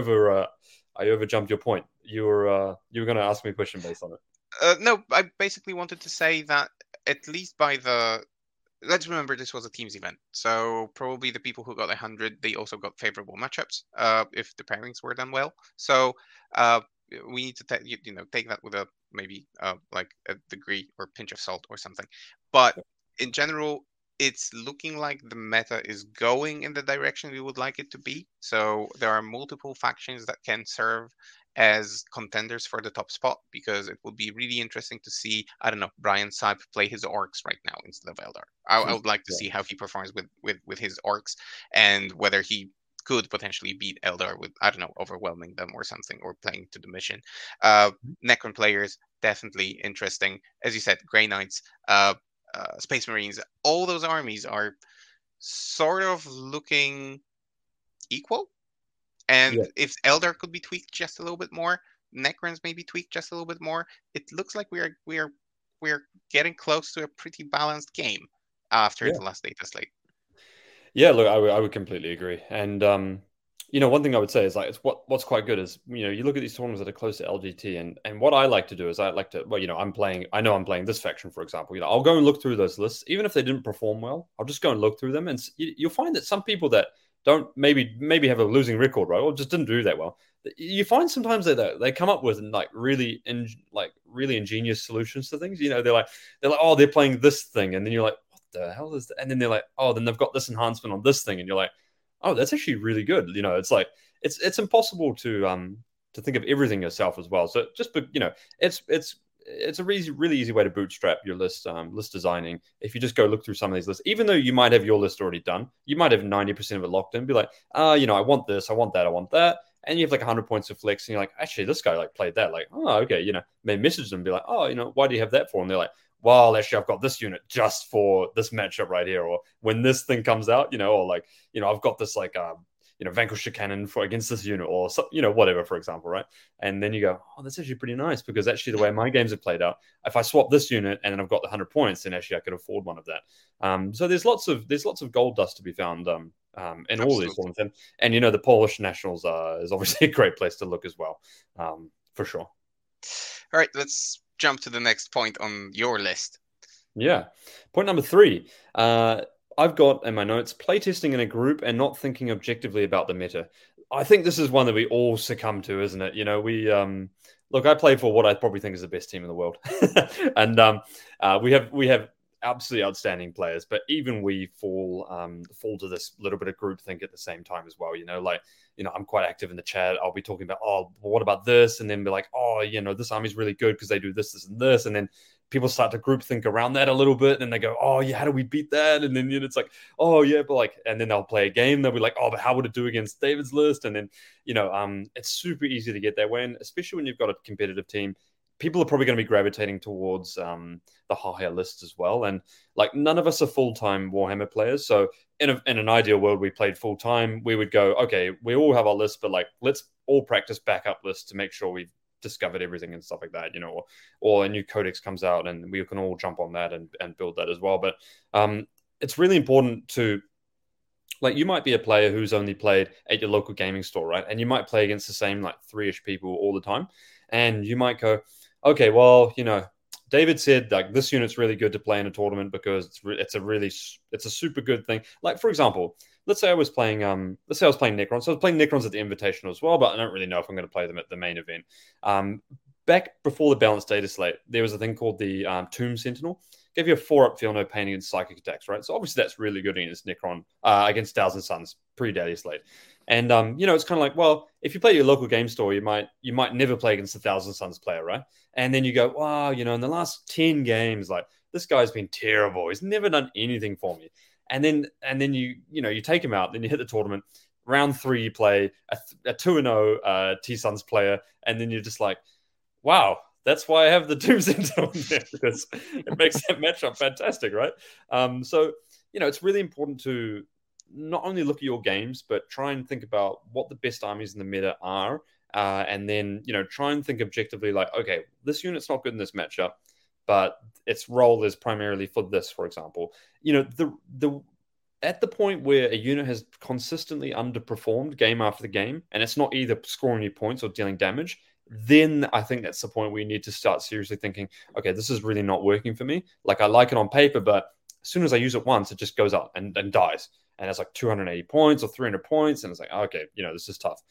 over jumped your point. You were going to ask me a question based on it. No, I basically wanted to say that at least by the let's remember this was a teams event, so probably the people who got 100, they also got favorable matchups if the pairings were done well. So we need to take that with a maybe like a degree or pinch of salt or something. But in general, it's looking like the meta is going in the direction we would like it to be. So there are multiple factions that can serve as contenders for the top spot, because it would be really interesting to see, I don't know, Brian Sipe play his orcs right now instead of Eldar. I would like to see how he performs with his orcs, and whether he could potentially beat Eldar with, I don't know, overwhelming them or something, or playing to the mission. Necron players, definitely interesting. As you said, Grey Knights, Space Marines, all those armies are sort of looking equal. And if Eldar could be tweaked just a little bit more, Necrons maybe tweaked just a little bit more, it looks like we're getting close to a pretty balanced game after the last data slate. Yeah, look, I would completely agree. And one thing I would say is, like, it's what's quite good is, you look at these tournaments that are close to LGT, and what I like to do is I like to, I'm playing this faction, for example. I'll go and look through those lists, even if they didn't perform well. I'll just go and look through them, and you'll find that some people that don't maybe have a losing record, right, or just didn't do that well, you find sometimes that they come up with really ingenious solutions to things. They're like, oh, they're playing this thing, and then you're like, what the hell is that? And then they're like, oh, then they've got this enhancement on this thing, and you're like, oh, that's actually really good. It's like it's impossible to think of everything yourself as well. So it's a really easy way to bootstrap your list designing. If you just go look through some of these lists, even though you might have your list already done, you might have 90% of it locked in. Be like, I want this, I want that, I want that, and you have like 100 points of flex, and you're like, actually, this guy like played that. Like, oh, okay, may message them, be like, oh, why do you have that for? And they're like, well, actually, I've got this unit just for this matchup right here, or when this thing comes out, or like, I've got this like Vanquish the Cannon for against this unit, or whatever, for example, right? And then you go, oh, that's actually pretty nice, because actually the way my games have played out, if I swap this unit and then I've got the 100 points, then actually I could afford one of that. So there's lots of gold dust to be found in Absolutely. All these tournaments, and the Polish Nationals is obviously a great place to look as well, for sure. All right, let's jump to the next point on your list. Yeah, point number 3. I've got in my notes, playtesting in a group and not thinking objectively about the meta. I think this is one that we all succumb to, isn't it? We look, I play for what I probably think is the best team in the world, and we have absolutely outstanding players, but even we fall to this little bit of groupthink at the same time as well. I'm quite active in the chat. I'll be talking about, oh, what about this, and then be like, oh, this army's really good because they do this, this, and this, and then people start to groupthink around that a little bit, and they go, oh yeah, how do we beat that? And then it's like, oh yeah, but like, and then they'll play a game, they'll be like, oh, but how would it do against David's list? And then it's super easy to get that way, and especially when you've got a competitive team, people are probably going to be gravitating towards the higher lists as well. And like, none of us are full-time Warhammer players, so in an ideal world, we played full-time, we would go, okay, we all have our lists, but like, let's all practice backup lists to make sure we've discovered everything and stuff like that, or a new codex comes out and we can all jump on that and build that as well. But it's really important to, like, you might be a player who's only played at your local gaming store, right? And you might play against the same like 3-ish people all the time, and you might go, okay, well, David said like this unit's really good to play in a tournament because it's a super good thing. Like, for example, let's say I was playing Necrons. So I was playing Necrons at the Invitational as well, but I don't really know if I'm going to play them at the main event. Back before the balanced data slate, there was a thing called the Tomb Sentinel. Gave you a 4-up feel no pain against psychic attacks, right? So obviously that's really good against Necron, against Thousand Suns pre-data slate. And it's kind of like, well, if you play your local game store, you might never play against the Thousand Suns player, right? And then you go, wow, in the last 10 games, like, this guy's been terrible. He's never done anything for me. And then you take him out, then you hit the tournament. Round 3, you play a 2-0 T-Suns player, and then you're just like, wow, that's why I have the Tomb Sentinel in there, because it makes that matchup fantastic, right? So it's really important to not only look at your games, but try and think about what the best armies in the meta are. And then, try and think objectively like, okay, this unit's not good in this matchup, but its role is primarily for this, for example. At the point where a unit has consistently underperformed game after game, and it's not either scoring you points or dealing damage, then I think that's the point where you need to start seriously thinking, okay, this is really not working for me. Like, I like it on paper, but as soon as I use it once, it just goes up and dies. And it's like 280 points or 300 points. And it's like, okay, this is tough.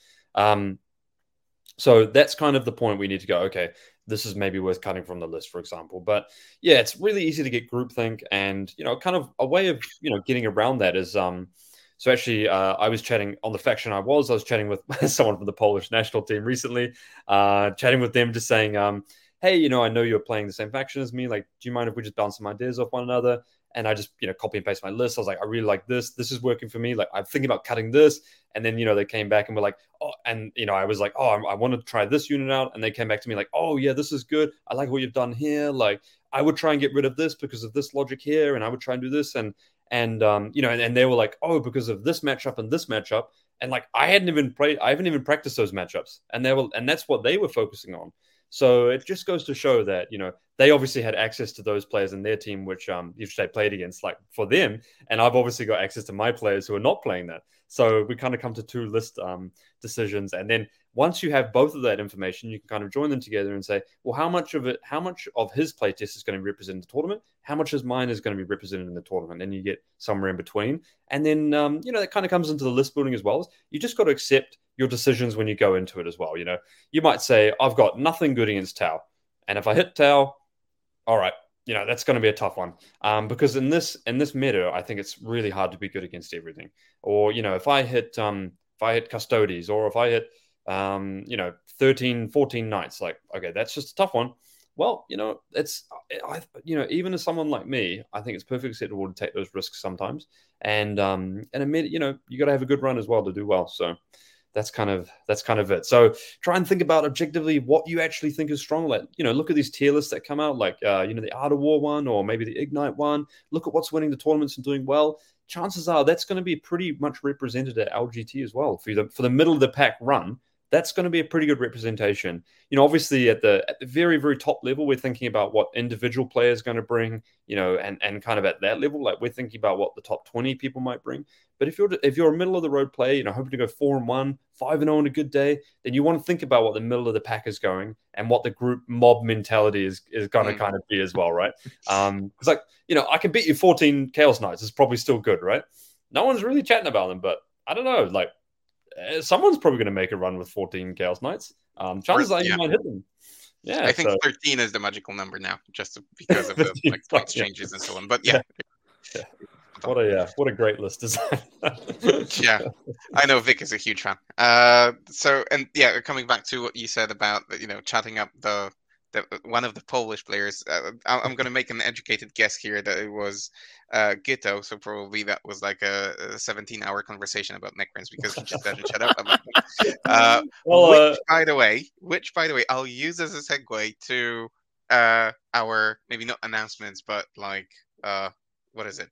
So that's kind of the point we need to go, okay, this is maybe worth cutting from the list, for example. But yeah, it's really easy to get groupthink, and kind of a way of getting around that is so actually I was chatting on the faction I was chatting with someone from the Polish national team recently, chatting with them, just saying, hey, I know you're playing the same faction as me, like, do you mind if we just bounce some ideas off one another? And I just, copy and paste my list. I was like, I really like this. This is working for me. Like, I'm thinking about cutting this. And then, they came back and were like, oh, and, I was like, oh, I want to try this unit out. And they came back to me like, oh, yeah, this is good. I like what you've done here. Like, I would try and get rid of this because of this logic here. And I would try and do this. And they were like, oh, because of this matchup and this matchup. And like, I haven't even practiced those matchups. And that's what they were focusing on. So it just goes to show that, they obviously had access to those players in their team, which they played against, like, for them. And I've obviously got access to my players who are not playing that. So we kind of come to two list decisions. And then once you have both of that information, you can kind of join them together and say, well, how much of his playtest is going to be represented in the tournament? How much of mine is going to be represented in the tournament? And you get somewhere in between. And then, that kind of comes into the list building as well. You just got to accept your decisions when you go into it as well. You might say, I've got nothing good against Tau. And if I hit Tau, all right, that's going to be a tough one. Because in this meta, I think it's really hard to be good against everything. Or, if I hit Custodes, or if I hit 13, 14 knights, like, okay, that's just a tough one. Well, even as someone like me, I think it's perfectly acceptable to take those risks sometimes. And admit, you got to have a good run as well to do well. So that's kind of it. So try and think about objectively what you actually think is strong. Like, look at these tier lists that come out, like, the Art of War one, or maybe the Ignite one. Look at what's winning the tournaments and doing well. Chances are that's going to be pretty much represented at LGT as well. For the middle of the pack run, that's going to be a pretty good representation. Obviously at the very, very top level, we're thinking about what individual players going to bring, and kind of at that level, like, we're thinking about what the top 20 people might bring. But if you're a middle of the road player, hoping to go 4-1, 5-0 on a good day, then you want to think about what the middle of the pack is going and what the group mob mentality is going to kind of be as well, right? Because I can beat you 14 Chaos Knights. It's probably still good, right? No one's really chatting about them, but I don't know, like, someone's probably going to make a run with 14 Chaos Knights. Chances are you might hit them. Yeah, I think 13 is the magical number now, just because of the points changes and so on. But yeah. What a great list design. Yeah, I know Vic is a huge fan. Coming back to what you said about chatting up the one of the Polish players, I'm going to make an educated guess here that it was Gito. So probably that was like a 17-hour conversation about Necrons, because he just doesn't shut up about them. Which, by the way, I'll use as a segue to our, maybe not announcements, but like what is it?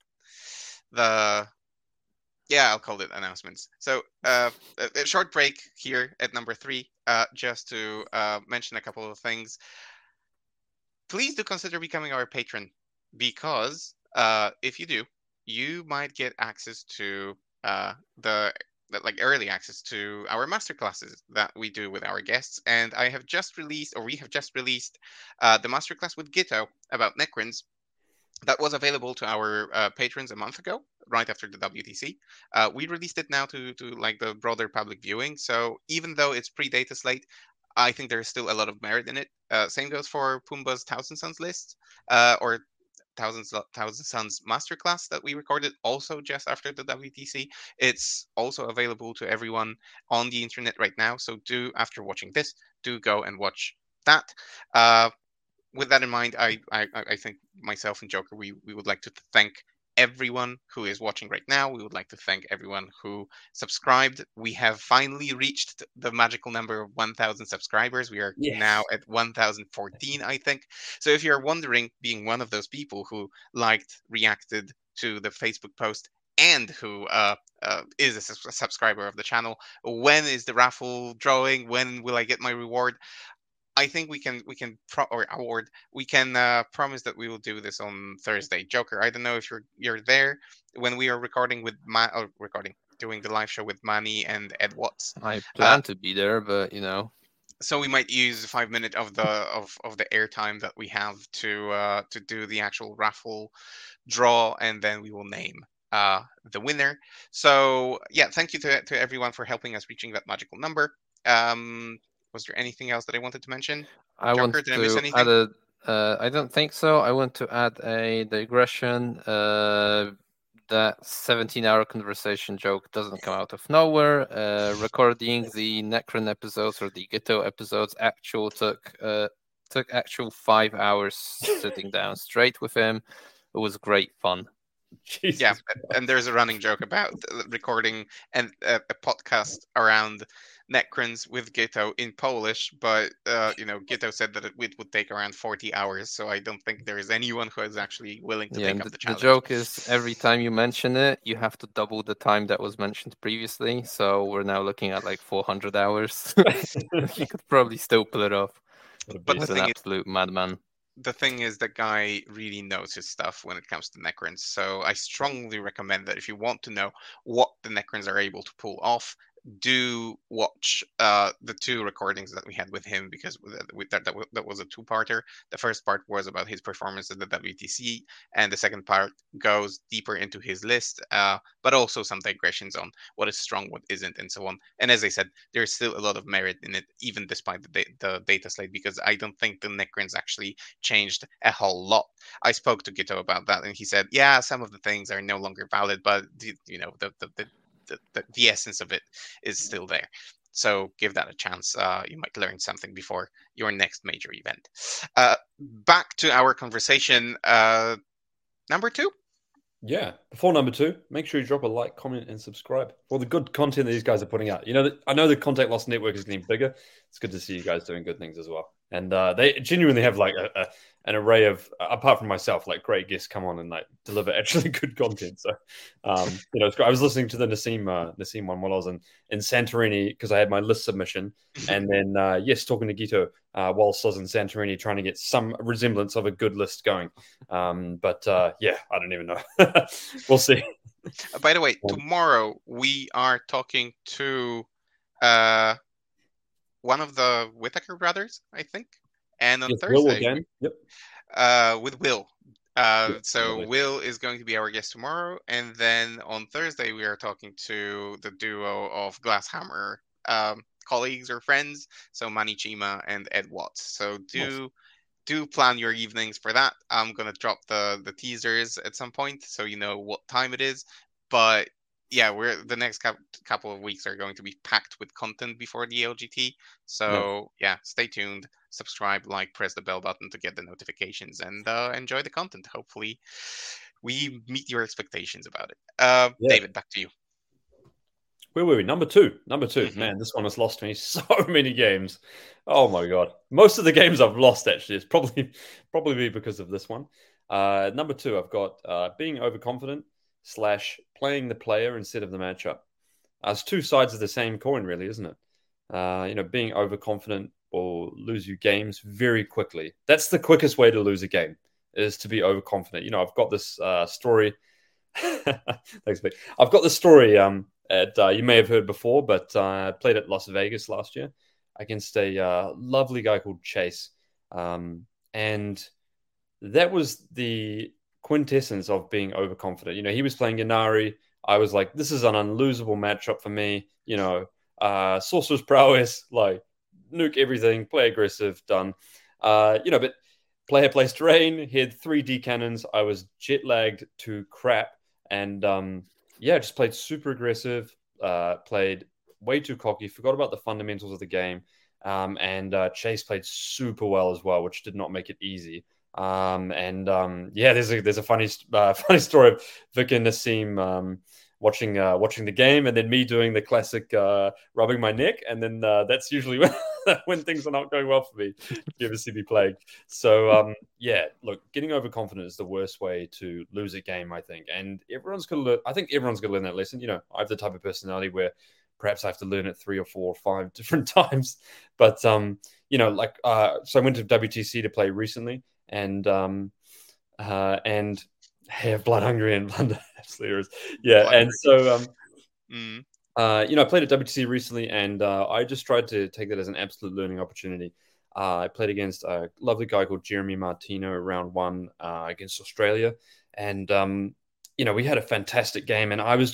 I'll call it announcements. So a short break here at number 3, just to mention a couple of things. Please do consider becoming our patron, because if you do, you might get access to early access to our masterclasses that we do with our guests. And we have just released the masterclass with Gito about Necrons. That was available to our patrons a month ago, right after the WTC. We released it now to like the broader public viewing. So even though it's pre-data slate, I think there's still a lot of merit in it. Same goes for Pumbaa's Thousand Suns list, or Thousand Suns masterclass that we recorded also just after the WTC. It's also available to everyone on the internet right now. So after watching this, do go and watch that. With that in mind, I think myself and Joker, we would like to thank everyone who is watching right now. We would like to thank everyone who subscribed. We have finally reached the magical number of 1,000 subscribers. We are now at 1,014, I think. So if you're wondering, being one of those people who reacted to the Facebook post and who is a subscriber of the channel. When is the raffle drawing? When will I get my reward? I think we can promise that we will do this on Thursday. Joker, I don't know if you're there when we are recording with doing the live show with Manny and Ed Watts. I plan to be there, but So we might use 5 minutes of the airtime that we have to do the actual raffle draw, and then we will name the winner. So yeah, thank you to everyone for helping us reaching that magical number. Was there anything else that I wanted to mention? Joker, did I miss anything? I don't think so. I want to add a digression. That 17-hour conversation joke doesn't come out of nowhere. Recording the Necron episodes or the Gitto episodes took actual 5 hours sitting down straight with him. It was great fun. Jesus. Yeah, and there's a running joke about recording a podcast around Necrons with Gitto in Polish, but Gitto said that it would take around 40 hours, so I don't think there is anyone who is actually willing to take up the challenge. The joke is every time you mention it, you have to double the time that was mentioned previously, so we're now looking at like 400 hours. You could probably still pull it off. But he's an absolute madman. The thing is, the guy really knows his stuff when it comes to Necrons, so I strongly recommend that if you want to know what the Necrons are able to pull off, do watch the 2 recordings that we had with him, because that was a 2-parter. The first part was about his performance at the WTC, and the second part goes deeper into his list, but also some digressions on what is strong, what isn't, and so on. And as I said, there's still a lot of merit in it, even despite the data slate, because I don't think the Necrons actually changed a whole lot. I spoke to Gitto about that, and he said, yeah, some of the things are no longer valid, but the essence of it is still there. So give that a chance. You might learn something before your next major event. Back to our conversation. Number 2. Yeah, before number 2, make sure you drop a like, comment, and subscribe for the good content that these guys are putting out. I know the Contact Loss Network is getting bigger. It's good to see you guys doing good things as well. And they genuinely have like an array of, apart from myself, like great guests come on and like deliver actually good content. So, it's great. I was listening to the Nassim one while I was in Santorini because I had my list submission, and then talking to Gitto whilst I was in Santorini trying to get some resemblance of a good list going. But I don't even know. We'll see. By the way, tomorrow we are talking to one of the Whitaker brothers, I think, and on Thursday, Will again. with Will. So Will is going to be our guest tomorrow, and then on Thursday we are talking to the duo of Glasshammer colleagues or friends, so Manny Chima and Ed Watts. So do plan your evenings for that. I'm gonna drop the teasers at some point, so you know what time it is. But yeah, the next couple of weeks are going to be packed with content before the LGT. So stay tuned, subscribe, press the bell button to get the notifications, and enjoy the content. Hopefully, we meet your expectations about it. David, back to you. Where were we? Number two. Mm-hmm. Man, this one has lost me so many games. Oh my god, most of the games I've lost actually is probably because of this one. Number 2, I've got being overconfident / playing the player instead of the matchup. It's 2 sides of the same coin, really, isn't it? Being overconfident will lose you games very quickly. That's the quickest way to lose a game, is to be overconfident. I've got this story. Thanks, Vic. I've got this story you may have heard before, but I played at Las Vegas last year against a lovely guy called Chase. And that was the quintessence of being overconfident. He was playing Ynnari. I was like, this is an unlosable matchup for me. Sorcerer's prowess, nuke everything, play aggressive, done. But player plays terrain, he had 3 D cannons. I was jet lagged to crap. And just played super aggressive, played way too cocky, forgot about the fundamentals of the game. And Chase played super well as well, which did not make it easy. There's a funny story of Vic and Nassim watching the game, and then me doing the classic rubbing my neck, and then that's usually when things are not going well for me. If you ever see me playing. So yeah, look, getting overconfident is the worst way to lose a game, I think, and everyone's gonna learn. I think everyone's gonna learn that lesson. You know, I have the type of personality where perhaps I have to learn it 3 or 4 or 5 different times, but you know, like so I went to WTC to play recently, and yeah, Blood Hungry and Blunder absolutely is. Yeah, Blood and so you know, I played at WTC recently, and I just tried to take that as an absolute learning opportunity. I played against a lovely guy called Jeremy Martino round 1 against Australia, and you know, we had a fantastic game, and I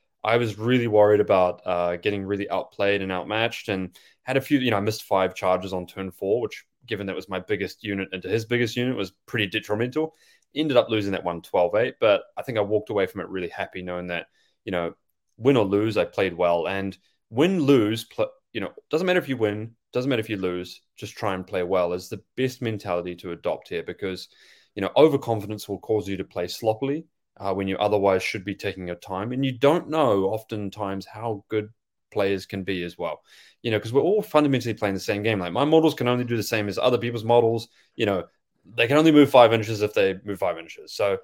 was really worried about getting really outplayed and outmatched, and had a few, you know, I missed 5 charges on turn 4, which, given that was my biggest unit into his biggest unit, was pretty detrimental. Ended up losing that one 12-8, but I think I walked away from it really happy, knowing that, you know, win or lose, I played well. And win, lose, you know, doesn't matter if you win, doesn't matter if you lose, just try and play well is the best mentality to adopt here, because, you know, overconfidence will cause you to play sloppily when you otherwise should be taking your time. And you don't know oftentimes how good players can be as well, you know, because we're all fundamentally playing the same game. Like, my models can only do the same as other people's models, you know, they can only move 5 inches if they move 5 inches. So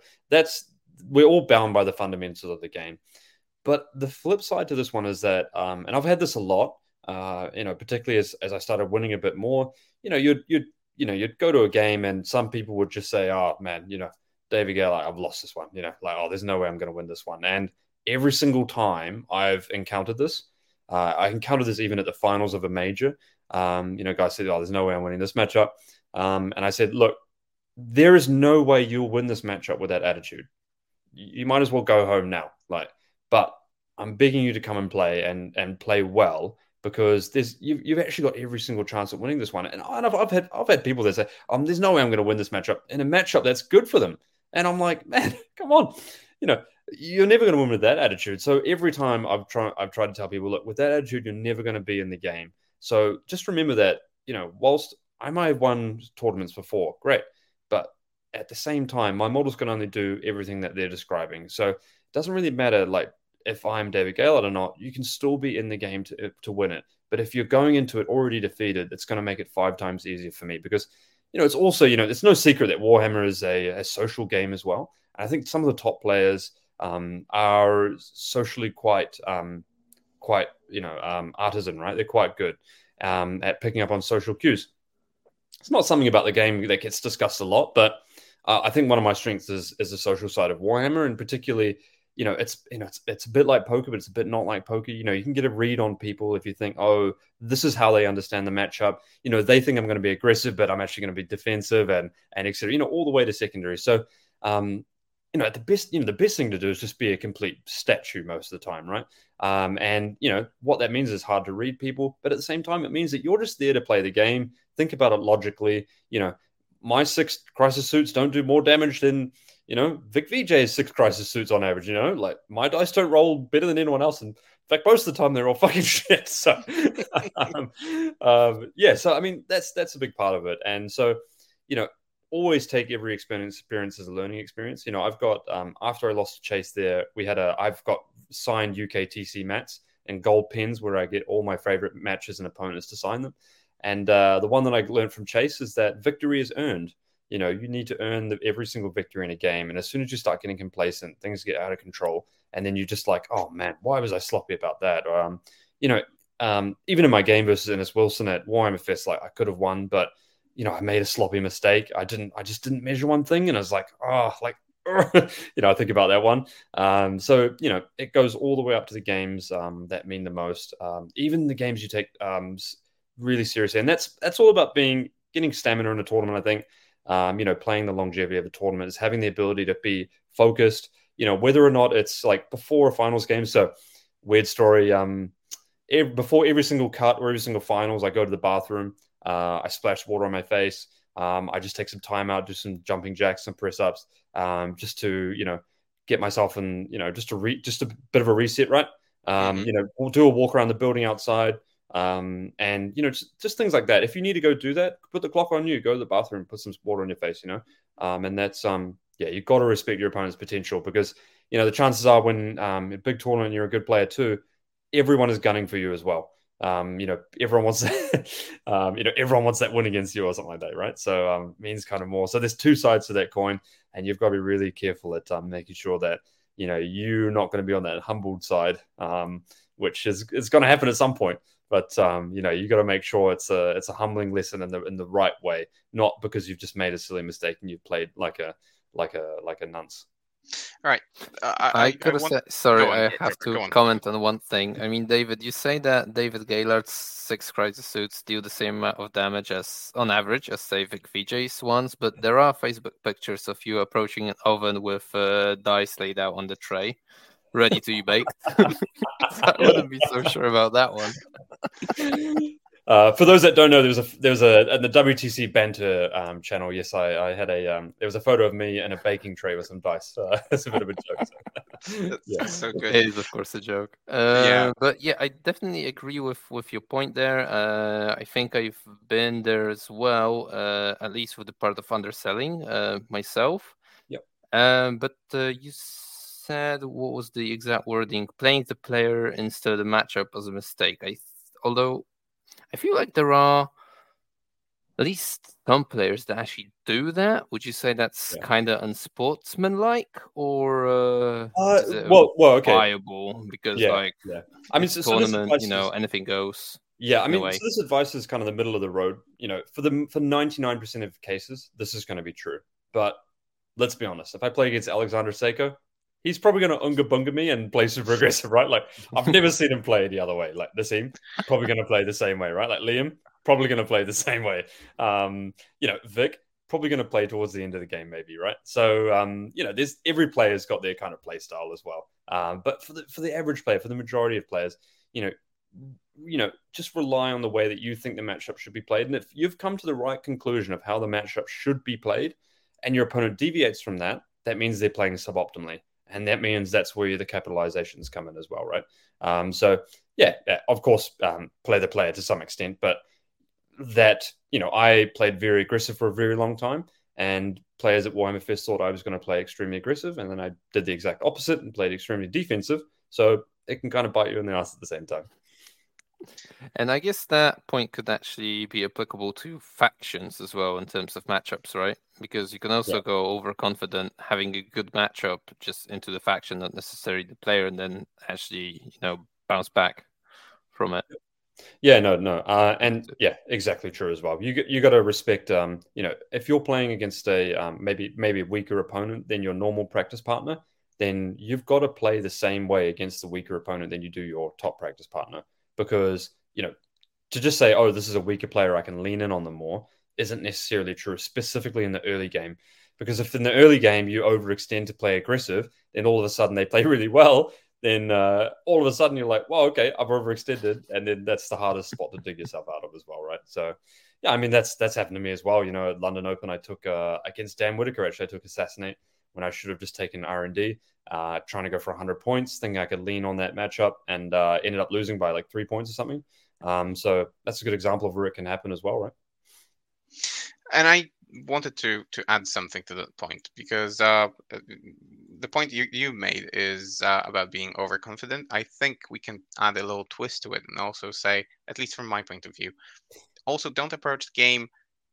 we're all bound by the fundamentals of the game. But the flip side to this one is that, and I've had this a lot, you know, particularly as I started winning a bit more, you know, you'd go to a game and some people would just say, oh man, you know, David Gale, I've lost this one, you know, like, oh, there's no way I'm going to win this one. And every single time I've encountered this, I encountered this even at the finals of a major. You know, guys said, oh, there's no way I'm winning this matchup. And I said, look, there is no way you'll win this matchup with that attitude. You might as well go home now. Like, but I'm begging you to come and play and play well, because you've actually got every single chance of winning this one. And I've had people that say, there's no way I'm going to win this matchup in a matchup that's good for them. And I'm like, man, come on, you know, you're never going to win with that attitude. So every time I've tried to tell people, look, with that attitude, you're never going to be in the game. So just remember that, you know, whilst I might have won tournaments before, great, but at the same time, my models can only do everything that they're describing. So it doesn't really matter, like, if I'm David Gaylord or not, you can still be in the game to win it. But if you're going into it already defeated, it's going to make it 5 times easier for me, because, you know, it's also, you know, it's no secret that Warhammer is a social game as well. And I think some of the top players are socially quite, you know, artisan, right? They're quite good at picking up on social cues. It's not something about the game that gets discussed a lot, but I think one of my strengths is the social side of Warhammer, and particularly, you know, it's a bit like poker, but it's a bit not like poker. You know, you can get a read on people if you think, oh, this is how they understand the matchup. You know, they think I'm going to be aggressive, but I'm actually going to be defensive, and etc. You know, all the way to secondary. So, you know, the best thing to do is just be a complete statue most of the time, right? And you know what that means is hard to read people, but at the same time, it means that you're just there to play the game. Think about it logically. You know, my 6 crisis suits don't do more damage than, you know, Vic VJ's 6 crisis suits on average. You know, like, my dice don't roll better than anyone else. In fact, most of the time they're all fucking shit. So, yeah. So I mean, that's a big part of it. And so, you know, always take every experience as a learning experience. You know, I've got after I lost to Chase there, I've got signed UKTC mats and gold pins where I get all my favorite matches and opponents to sign them. And the one that I learned from Chase is that victory is earned. You know, you need to earn every single victory in a game. And as soon as you start getting complacent, things get out of control. And then you're just like, oh man, why was I sloppy about that? You know, even in my game versus Ennis Wilson at Warhammer Fest, like, I could have won, but, you know, I made a sloppy mistake. I just didn't measure one thing. And I was like, you know, I think about that one. So, you know, it goes all the way up to the games that mean the most. Even the games you take really seriously. And that's all about getting stamina in a tournament, I think. You know, playing the longevity of a tournament is having the ability to be focused, you know, whether or not it's like before a finals game. So, weird story. Before every single cut or every single finals, I go to the bathroom. I splash water on my face. I just take some time out, do some jumping jacks, some press ups, just to, you know, get myself in, you know, just a bit of a reset, right? You know, we'll do a walk around the building outside. And, you know, just things like that. If you need to go do that, put the clock on you, go to the bathroom, put some water on your face, you know? And that's, yeah, you've got to respect your opponent's potential, because, the chances are when a big tournament you're a good player too, everyone is gunning for you as well. Everyone wants everyone wants that win against you or something like that, right? So means kind of more. So there's two sides to that coin, and you've got to be really careful at making sure that you're not going to be on that humbled side, which is going to happen at some point. But you got to make sure it's a humbling lesson in the right way, not because you've just made a silly mistake and you've played like a nunce. All right. I gotta say, sorry, I have to on. comment on one thing. I mean, David, you say that David Gaillard's 6 crisis suits deal the same amount of damage on average as say Vic VJ's ones, but there are Facebook pictures of you approaching an oven with dice laid out on the tray, ready to be baked. I wouldn't be so sure about that one. For those that don't know, there was a in the WTC banter channel. Yes, I had there was a photo of me and a baking tray with some dice. That's a bit of a joke. So. Yeah, so good. It is, of course, a joke. But yeah, I definitely agree with your point there. I think I've been there as well, at least with the part of underselling myself. Yep. But you said, what was the exact wording? Playing the player instead of the matchup was a mistake. Although I feel like there are at least some players that actually do that. Would you say that's kind of unsportsmanlike, or is it viable? Because I mean, tournament, anything goes. Yeah, I mean, so this advice is kind of the middle of the road. For 99% of cases, this is going to be true. But let's be honest, if I play against Alexander Seiko, he's probably going to unga bunga me and play super aggressive, right? Like, I've never seen him play the other way. Like, Nassim, probably going to play the same way, right? Like, Liam, probably going to play the same way. Vic, probably going to play towards the end of the game, maybe, right? So, there's every player's got their kind of play style as well. But for the average player, for the majority of players, just rely on the way that you think the matchup should be played. And if you've come to the right conclusion of how the matchup should be played, and your opponent deviates from that, that means they're playing suboptimally. And that means that's where the capitalizations come in as well, right? Of course, play the player to some extent, but that, I played very aggressive for a very long time, and players at Warhammer Fest thought I was going to play extremely aggressive, and then I did the exact opposite and played extremely defensive. So it can kind of bite you in the ass at the same time. And I guess that point could actually be applicable to factions as well in terms of matchups, right? Because you can also go overconfident, having a good matchup just into the faction, not necessarily the player, and then actually, bounce back from it. Yeah, no. And yeah, exactly true as well. You got to respect, if you're playing against a maybe a weaker opponent than your normal practice partner, then you've got to play the same way against the weaker opponent than you do your top practice partner. Because, to just say, oh, this is a weaker player, I can lean in on them more, isn't necessarily true, specifically in the early game. Because if in the early game you overextend to play aggressive, then all of a sudden they play really well, then all of a sudden you're like, well, okay, I've overextended. And then that's the hardest spot to dig yourself out of as well, right? So, yeah, I mean, that's happened to me as well. At London Open, I took, against Dan Whitaker, actually, I took Assassinate when I should have just taken R&D, trying to go for 100 points, thinking I could lean on that matchup, and ended up losing by like 3 points or something. So that's a good example of where it can happen as well, right? And I wanted to add something to that point, because the point you made is about being overconfident. I think we can add a little twist to it and also say, at least from my point of view, also don't approach the game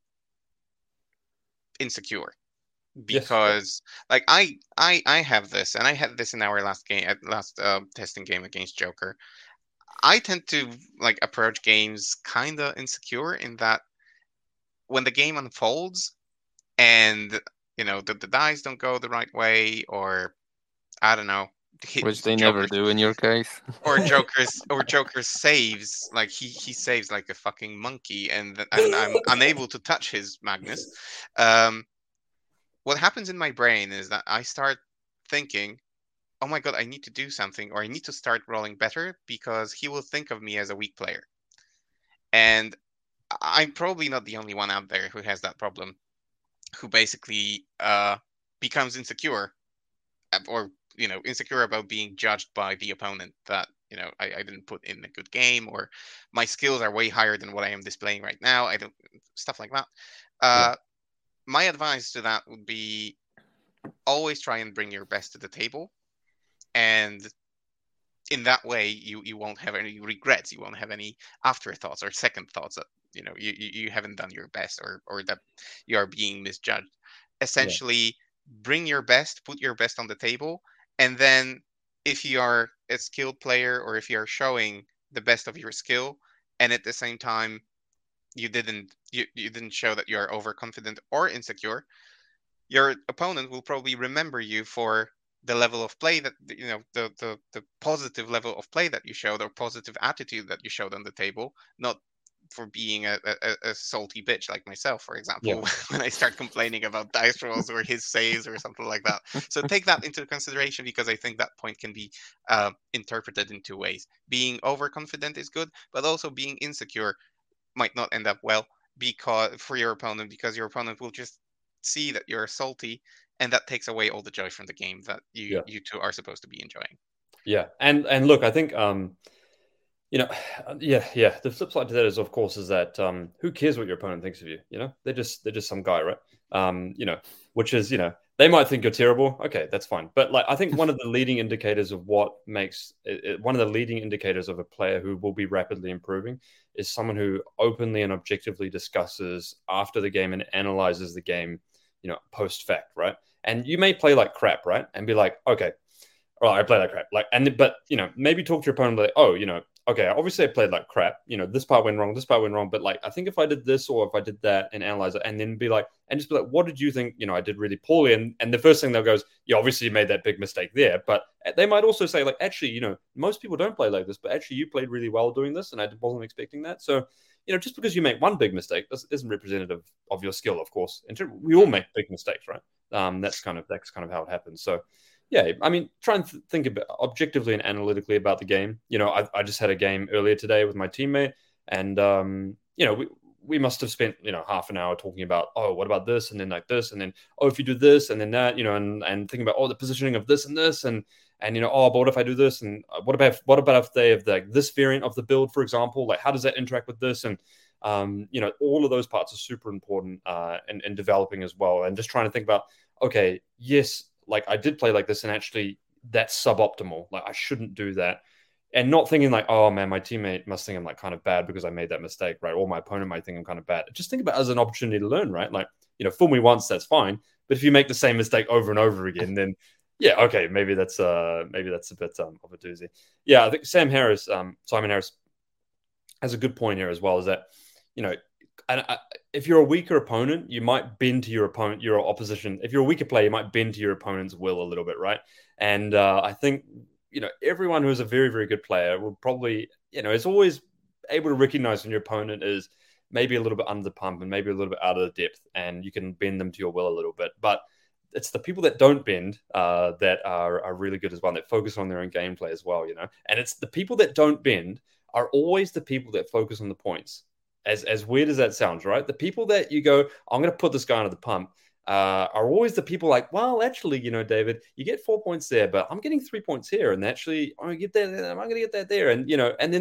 insecure. Because like I have this, and I had this in our last testing game against Joker. I tend to like approach games kind of insecure in that when the game unfolds and the dice don't go the right way, or I don't know, which they never do in your case, or Joker saves, like he saves like a fucking monkey, and I'm unable to touch his Magnus. What happens in my brain is that I start thinking, oh my god, I need to do something, or I need to start rolling better, because he will think of me as a weak player. And I'm probably not the only one out there who has that problem, who basically becomes insecure, or insecure about being judged by the opponent, that I didn't put in a good game, or my skills are way higher than what I am displaying right now. Stuff like that. My advice to that would be always try and bring your best to the table. and in that way you won't have any regrets, you won't have any afterthoughts or second thoughts that you haven't done your best, or that you are being misjudged. Essentially, bring your best, put your best on the table, and then if you are a skilled player, or if you are showing the best of your skill, and at the same time you didn't show that you are overconfident or insecure, your opponent will probably remember you for the level of play that the positive level of play that you showed, or positive attitude that you showed on the table, not for being a salty bitch like myself, for example, when I start complaining about dice rolls or his saves or something like that. So take that into consideration, because I think that point can be interpreted in two ways. Being overconfident is good, but also being insecure might not end up well because for your opponent, because your opponent will just see that you're salty, and that takes away all the joy from the game that you two are supposed to be enjoying. Yeah, and look, I think the flip side to that is, of course, is that who cares what your opponent thinks of you? They're just some guy, right? Which is, they might think you're terrible. Okay, that's fine. But like, I think one of the leading indicators of what makes one of the leading indicators of a player who will be rapidly improving is someone who openly and objectively discusses after the game and analyzes the game, post fact, right? And you may play like crap, right? And be like, okay, all right, I play like crap. But maybe talk to your opponent like, oh, okay, obviously I played like crap. This part went wrong, this part went wrong. But like, I think if I did this or if I did that and analyze it, and then just be like, what did you think? I did really poorly. And the first thing they'll go is, yeah, obviously you made that big mistake there. But they might also say like, actually, most people don't play like this, but actually you played really well doing this, and I wasn't expecting that. So, just because you make one big mistake, this isn't representative of your skill, of course. We all make big mistakes, right? That's kind of how it happens. So. Yeah, I mean, try and think about objectively and analytically about the game. I just had a game earlier today with my teammate, and we must have spent half an hour talking about, oh, what about this, and then like this, and then if you do this, and then that, and thinking about the positioning of this and this, and but what if I do this, and what about if they have like this variant of the build, for example, like how does that interact with this, and all of those parts are super important in developing as well, and just trying to think about, okay, yes. Like I did play like this, and actually that's suboptimal. Like I shouldn't do that, and not thinking like, oh man, my teammate must think I'm like kind of bad because I made that mistake, right? Or my opponent might think I'm kind of bad. Just think about it as an opportunity to learn, right? Like fool me once, that's fine, but if you make the same mistake over and over again, then yeah, okay, maybe that's a bit of a doozy. Yeah, I think Simon Harris has a good point here as well. Is that and if you're a weaker opponent, you might bend to your opposition. If you're a weaker player, you might bend to your opponent's will a little bit, right? And I think, everyone who's a very, very good player will probably, is always able to recognize when your opponent is maybe a little bit under the pump and maybe a little bit out of the depth, and you can bend them to your will a little bit. But it's the people that don't bend that are really good as well, that focus on their own gameplay as well, And it's the people that don't bend are always the people that focus on the points. As weird as that sounds, right? The people that you go, I'm going to put this guy under the pump, are always the people like, well, actually, David, you get 4 points there, but I'm getting 3 points here, and actually, I'm going to get that. I'm going to get that there, and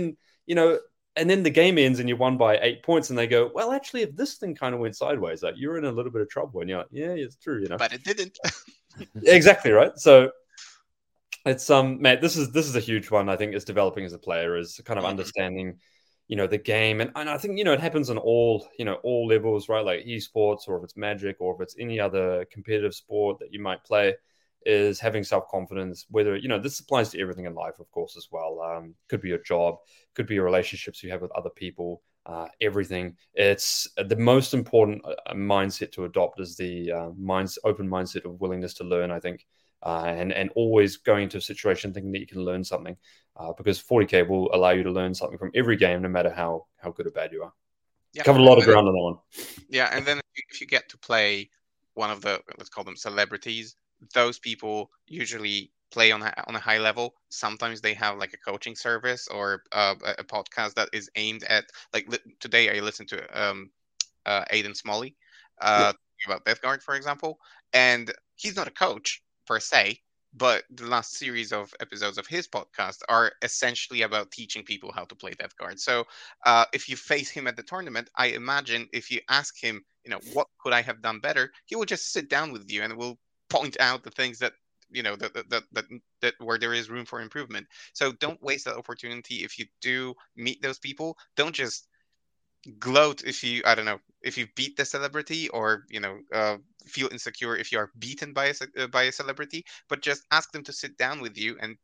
then the game ends and you won by 8 points, and they go, well, actually, if this thing kind of went sideways, like you're in a little bit of trouble, and you're like, yeah, it's true, But it didn't. Exactly right. So it's Matt, this is a huge one. I think is developing as a player, is kind of understanding the game, and I think it happens on all levels, right? Like esports, or if it's Magic, or if it's any other competitive sport that you might play, is having self-confidence. Whether this applies to everything in life, of course, as well. Could be your job, could be your relationships you have with other people, everything. It's the most important mindset to adopt is the open mindset of willingness to learn, I think. And always going into a situation thinking that you can learn something, because 40K will allow you to learn something from every game, no matter how good or bad you are. Yeah, covered a lot of ground on that one. Yeah, and then if you get to play one of the, let's call them celebrities, those people usually play on a high level. Sometimes they have like a coaching service or a podcast that is aimed at, like today I listened to Aiden Smalley talking about Death Guard, for example, and he's not a coach per se, but the last series of episodes of his podcast are essentially about teaching people how to play Death Guard. So if you face him at the tournament, I imagine if you ask him, what could I have done better, he will just sit down with you and will point out the things that that where there is room for improvement. So don't waste that opportunity. If you do meet those people, don't just gloat if you, I don't know, if you beat the celebrity, or feel insecure if you are beaten by a celebrity, but just ask them to sit down with you and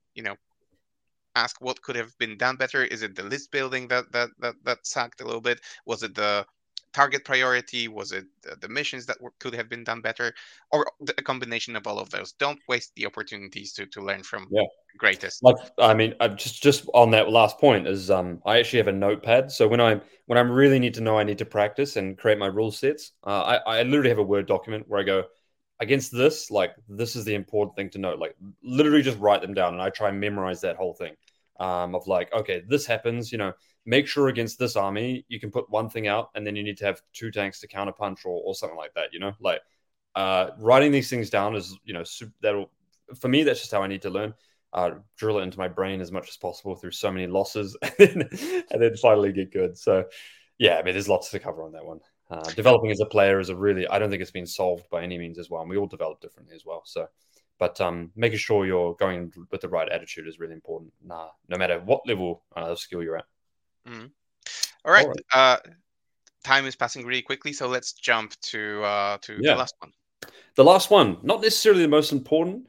ask what could have been done better. Is it the list building that sagged a little bit? Was it the target priority? Was it the missions that could have been done better, or a combination of all of those? Don't waste the opportunities to learn from the greatest. Like, I mean, just on that last point is I actually have a notepad. So when I really need to know, I need to practice and create my rule sets. I literally have a Word document where I go, against this, like, this is the important thing to know. Like, literally just write them down, and I try and memorize that whole thing. Of like, okay, this happens, make sure against this army you can put one thing out, and then you need to have 2 tanks to counterpunch or something like that. Like, writing these things down is, that'll, for me, that's just how I need to learn. Drill it into my brain as much as possible through so many losses, and then finally get good. So yeah, I mean, there's lots to cover on that one. Developing as a player is I don't think it's been solved by any means as well. And we all develop differently as well. So, but making sure you're going with the right attitude is really important. No matter what level of skill you're at. Mm-hmm. All right. Time is passing really quickly, so let's jump to the last one. The last one, not necessarily the most important,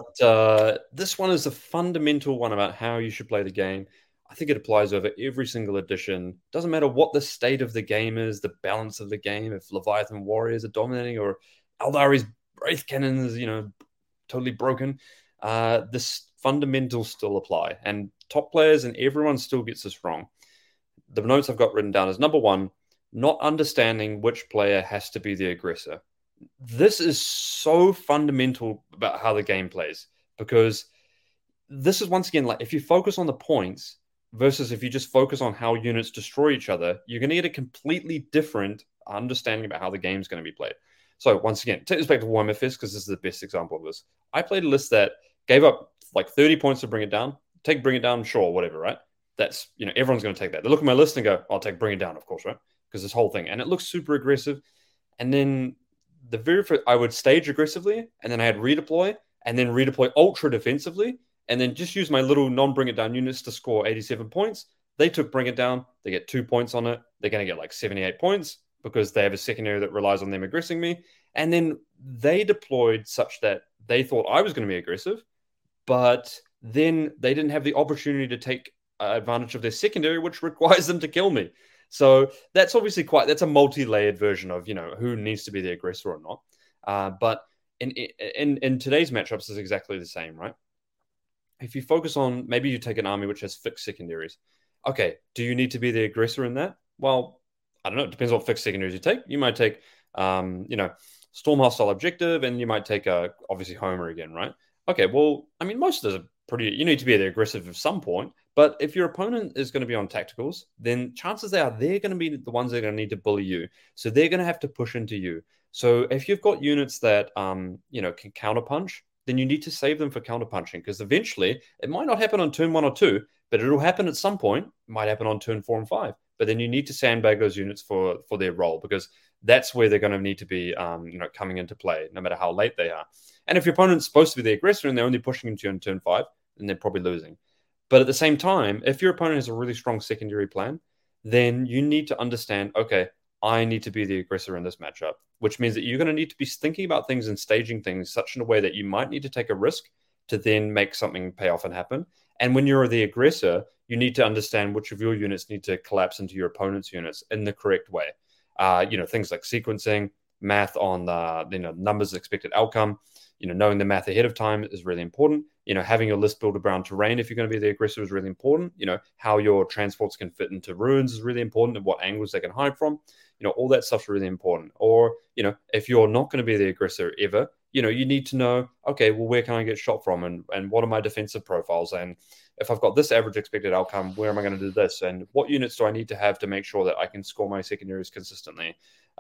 but this one is a fundamental one about how you should play the game. I think it applies over every single edition. Doesn't matter what the state of the game is, the balance of the game, if Leviathan Warriors are dominating or Aldari's Wraith Cannon is, totally broken. This fundamental still apply. And top players and everyone still gets this wrong. The notes I've got written down is, number 1, not understanding which player has to be the aggressor. This is so fundamental about how the game plays, because this is, once again, like, if you focus on the points versus if you just focus on how units destroy each other, you're going to get a completely different understanding about how the game's going to be played. So once again, take this back to Warhammer Fist, because this is the best example of this. I played a list that gave up like 30 points to bring it down. Bring it down, sure, whatever, right? That's, everyone's going to take that. They look at my list and go, I'll take bring it down, of course, right? Because this whole thing, and it looks super aggressive. And then the very first, I would stage aggressively, and then I had redeploy, and then redeploy ultra defensively, and then just use my little non-bring it down units to score 87 points. They took bring it down. They get 2 points on it. They're going to get like 78 points because they have a secondary that relies on them aggressing me. And then they deployed such that they thought I was going to be aggressive, but then they didn't have the opportunity to take advantage of their secondary, which requires them to kill me. So that's obviously that's a multi-layered version of, who needs to be the aggressor or not. But in today's matchups is exactly the same, right? If you focus on, maybe you take an army which has fixed secondaries. Okay, do you need to be the aggressor in that? Well, I don't know. It depends on what fixed secondaries you take. You might take, Storm Hostile Objective, and you might take, obviously, Homer again, right? Okay, well, I mean, most of those are pretty, you need to be the aggressive at some point. But if your opponent is going to be on tacticals, then chances are they're going to be the ones that are going to need to bully you. So they're going to have to push into you. So if you've got units that, can counterpunch, then you need to save them for counterpunching, because eventually it might not happen on turn 1 or 2, but it'll happen at some point. It might happen on turn 4 and 5. But then you need to sandbag those units for their role, because that's where they're going to need to be, coming into play, no matter how late they are. And if your opponent's supposed to be the aggressor and they're only pushing into you on turn 5, then they're probably losing. But at the same time, if your opponent has a really strong secondary plan, then you need to understand, okay, I need to be the aggressor in this matchup, which means that you're going to need to be thinking about things and staging things such in a way that you might need to take a risk to then make something pay off and happen. And when you're the aggressor, you need to understand which of your units need to collapse into your opponent's units in the correct way. Things like sequencing, math on the numbers expected outcome, knowing the math ahead of time is really important. Having your list build around terrain if you're going to be the aggressor is really important. How your transports can fit into ruins is really important, and what angles they can hide from. All that stuff's really important. Or, if you're not going to be the aggressor ever, you need to know, okay, well, where can I get shot from, and what are my defensive profiles? And if I've got this average expected outcome, where am I going to do this? And what units do I need to have to make sure that I can score my secondaries consistently?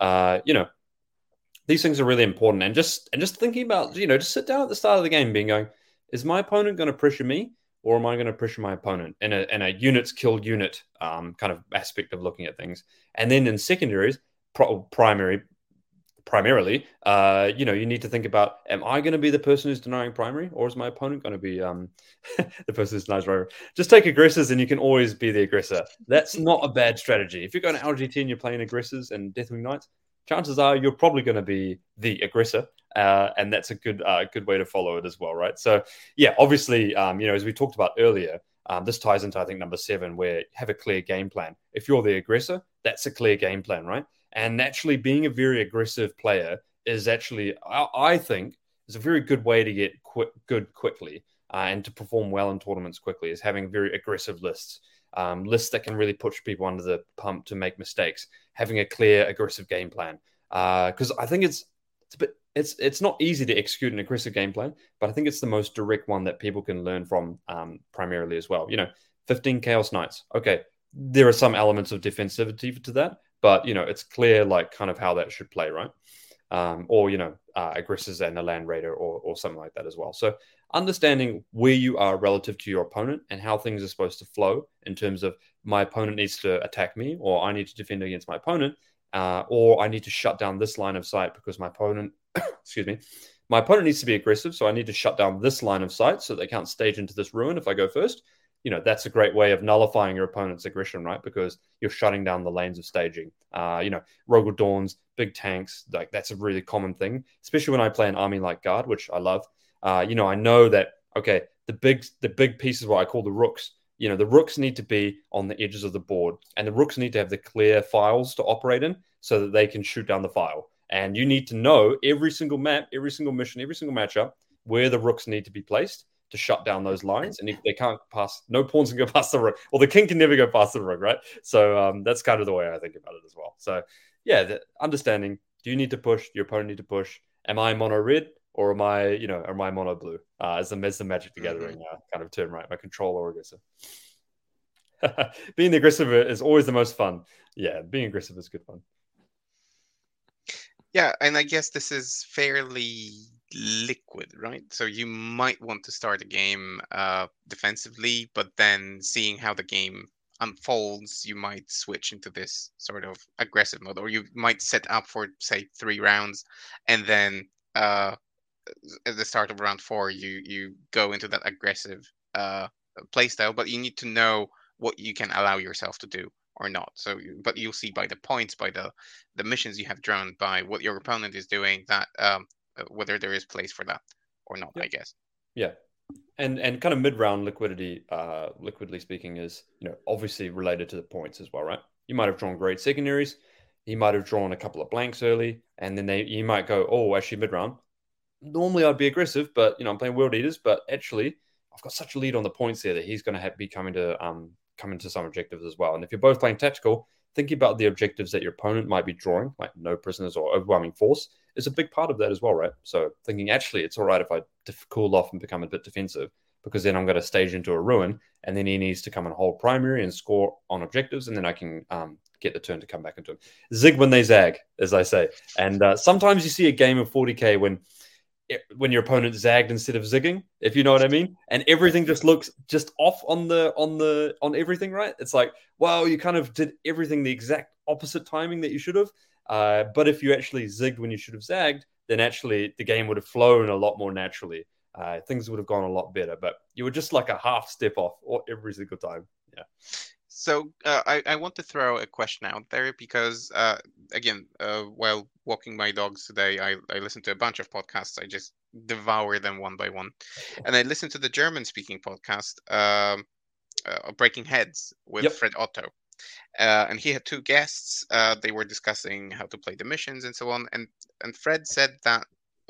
These things are really important. And just thinking about, just sit down at the start of the game going, is my opponent going to pressure me, or am I going to pressure my opponent in a units killed unit kind of aspect of looking at things? And then in secondaries, primary, primarily, you need to think about, am I going to be the person who's denying primary, or is my opponent going to be the person who's denying primary? Just take aggressors and you can always be the aggressor. That's not a bad strategy. If you're going to LGT and you're playing aggressors and Deathwing Knights, chances are you're probably going to be the aggressor. And that's a good way to follow it as well, right? So, yeah, obviously, as we talked about earlier, this ties into, I think, number 7, where have a clear game plan. If you're the aggressor, that's a clear game plan, right? And naturally, being a very aggressive player is actually, I think, is a very good way to get good quickly and to perform well in tournaments quickly, is having very aggressive lists. Lists that can really push people under the pump to make mistakes, having a clear, aggressive game plan. Because I think it's not easy to execute an aggressive game plan, but I think it's the most direct one that people can learn from primarily as well. 15 Chaos Knights. Okay, there are some elements of defensivity to that, but it's clear like kind of how that should play, right? Or aggressors and a land raider or something like that as well. So understanding where you are relative to your opponent and how things are supposed to flow in terms of my opponent needs to attack me, or I need to defend against my opponent, or I need to shut down this line of sight because my opponent, excuse me, my opponent needs to be aggressive, so I need to shut down this line of sight so they can't stage into this ruin if I go first. That's a great way of nullifying your opponent's aggression, right? Because you're shutting down the lanes of staging. Rogal Dawns, big tanks, like that's a really common thing, especially when I play an army like Guard, which I love. I know that, okay, the big pieces, what I call the rooks, the rooks need to be on the edges of the board, and the rooks need to have the clear files to operate in so that they can shoot down the file. And you need to know every single map, every single mission, every single matchup, where the rooks need to be placed to shut down those lines. And if they can't pass, no pawns can go past the rook, or the king can never go past the rook, right? So that's kind of the way I think about it as well. So yeah, understanding, do you need to push? Your opponent need to push. Am I mono red, or am I mono blue? As the Magic the Gathering kind of term, right? My control or aggressive. Being aggressive is always the most fun. Yeah, being aggressive is good fun. Yeah, and I guess this is fairly liquid, right? So you might want to start a game defensively, but then seeing how the game unfolds, you might switch into this sort of aggressive mode, or you might set up for, say, 3 rounds, and then at the start of round 4, you go into that aggressive playstyle, but you need to know what you can allow yourself to do or not. So, but you'll see by the points, by the missions you have drawn, by what your opponent is doing, that whether there is place for that or not, I guess. Yeah. And kind of mid-round liquidity, liquidly speaking, is obviously related to the points as well, right? You might have drawn great secondaries, you might have drawn a couple of blanks early, and then you might go, oh, actually mid-round, normally I'd be aggressive, but I'm playing World Eaters, but actually I've got such a lead on the points there that he's going to be coming to come into some objectives as well. And if you're both playing tactical, thinking about the objectives that your opponent might be drawing, like no prisoners or overwhelming force, is a big part of that as well, right? So thinking, actually, it's all right if I cool off and become a bit defensive, because then I'm going to stage into a ruin, and then he needs to come and hold primary and score on objectives, and then I can get the turn to come back into him. Zig when they zag, as I say. And sometimes you see a game of 40k when your opponent zagged instead of zigging, if you know what I mean, and everything just looks just off on everything, right? It's like, well, you kind of did everything the exact opposite timing that you should have. But if you actually zigged when you should have zagged, then actually the game would have flown a lot more naturally. Things would have gone a lot better, but you were just like a half step off every single time. Yeah. So I want to throw a question out there because, again, while walking my dogs today, I listened to a bunch of podcasts. I just devour them one by one. And I listened to the German-speaking podcast, Breaking Heads, with Fred Otto. And he had 2 guests. They were discussing how to play the missions and so on. And Fred said that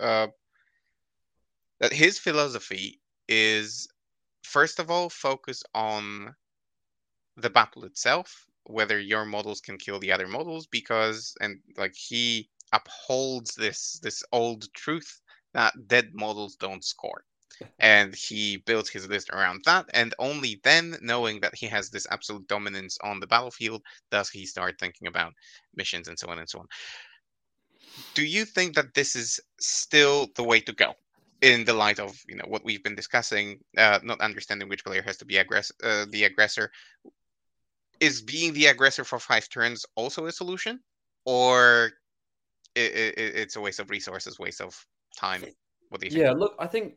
that his philosophy is, first of all, focus on the battle itself, whether your models can kill the other models, because, and like, he upholds this old truth that dead models don't score. And he built his list around that, and only then, knowing that he has this absolute dominance on the battlefield, does he start thinking about missions and so on and so on. Do you think that this is still the way to go, in the light of what we've been discussing, not understanding which player has to be the aggressor? Is being the aggressor for 5 turns also a solution, or it's a waste of resources, waste of time. What do you think? Yeah, look, I think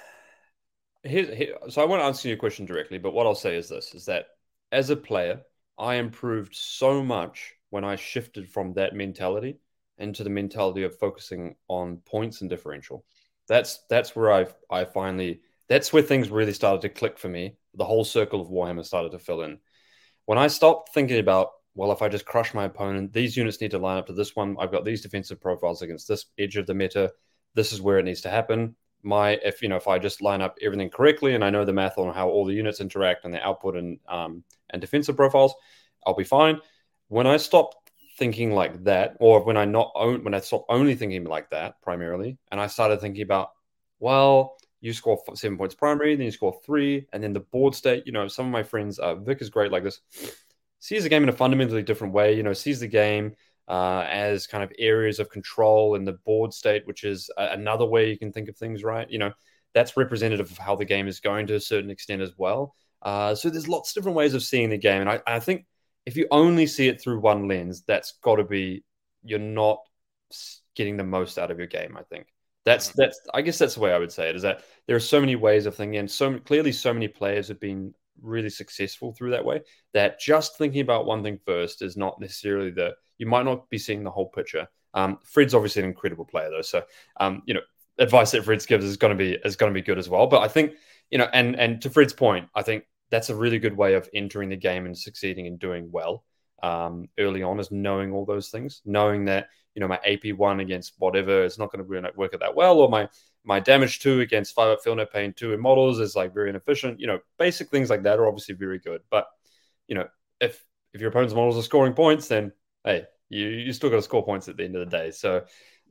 so I won't answer your question directly, but what I'll say is this, is that as a player, I improved so much when I shifted from that mentality into the mentality of focusing on points and differential. That's where I finally that's where things really started to click for me. The whole circle of Warhammer started to fill in. When I stopped thinking about, well, if I just crush my opponent, these units need to line up to this one. I've got these defensive profiles against this edge of the meta. This is where it needs to happen. If I just line up everything correctly and I know the math on how all the units interact and the output and defensive profiles, I'll be fine. When I stop thinking like that, or when I stopped only thinking like that primarily, and I started thinking about, well, you score 7 points primary, then you score 3, and then the board state. Some of my friends, Vic is great like this, sees the game in a fundamentally different way. Sees the game as kind of areas of control in the board state, which is another way you can think of things, right? That's representative of how the game is going to a certain extent as well. So there's lots of different ways of seeing the game. And I think if you only see it through one lens, that's got to be, you're not getting the most out of your game, I think. I guess that's the way I would say it, is that there are so many ways of thinking, and so many players have been really successful through that way, that just thinking about one thing first is not necessarily you might not be seeing the whole picture. Fred's obviously an incredible player though, so advice that Fred gives is going to be good as well. But I think and to Fred's point, I think that's a really good way of entering the game and succeeding and doing well early on, is knowing all those things, knowing that my AP1 against whatever is not going to really work out that well, or my damage 2 against 5 up Feel No Pain 2 in models is like very inefficient. Basic things like that are obviously very good. But if your opponent's models are scoring points, then hey, you still got to score points at the end of the day. So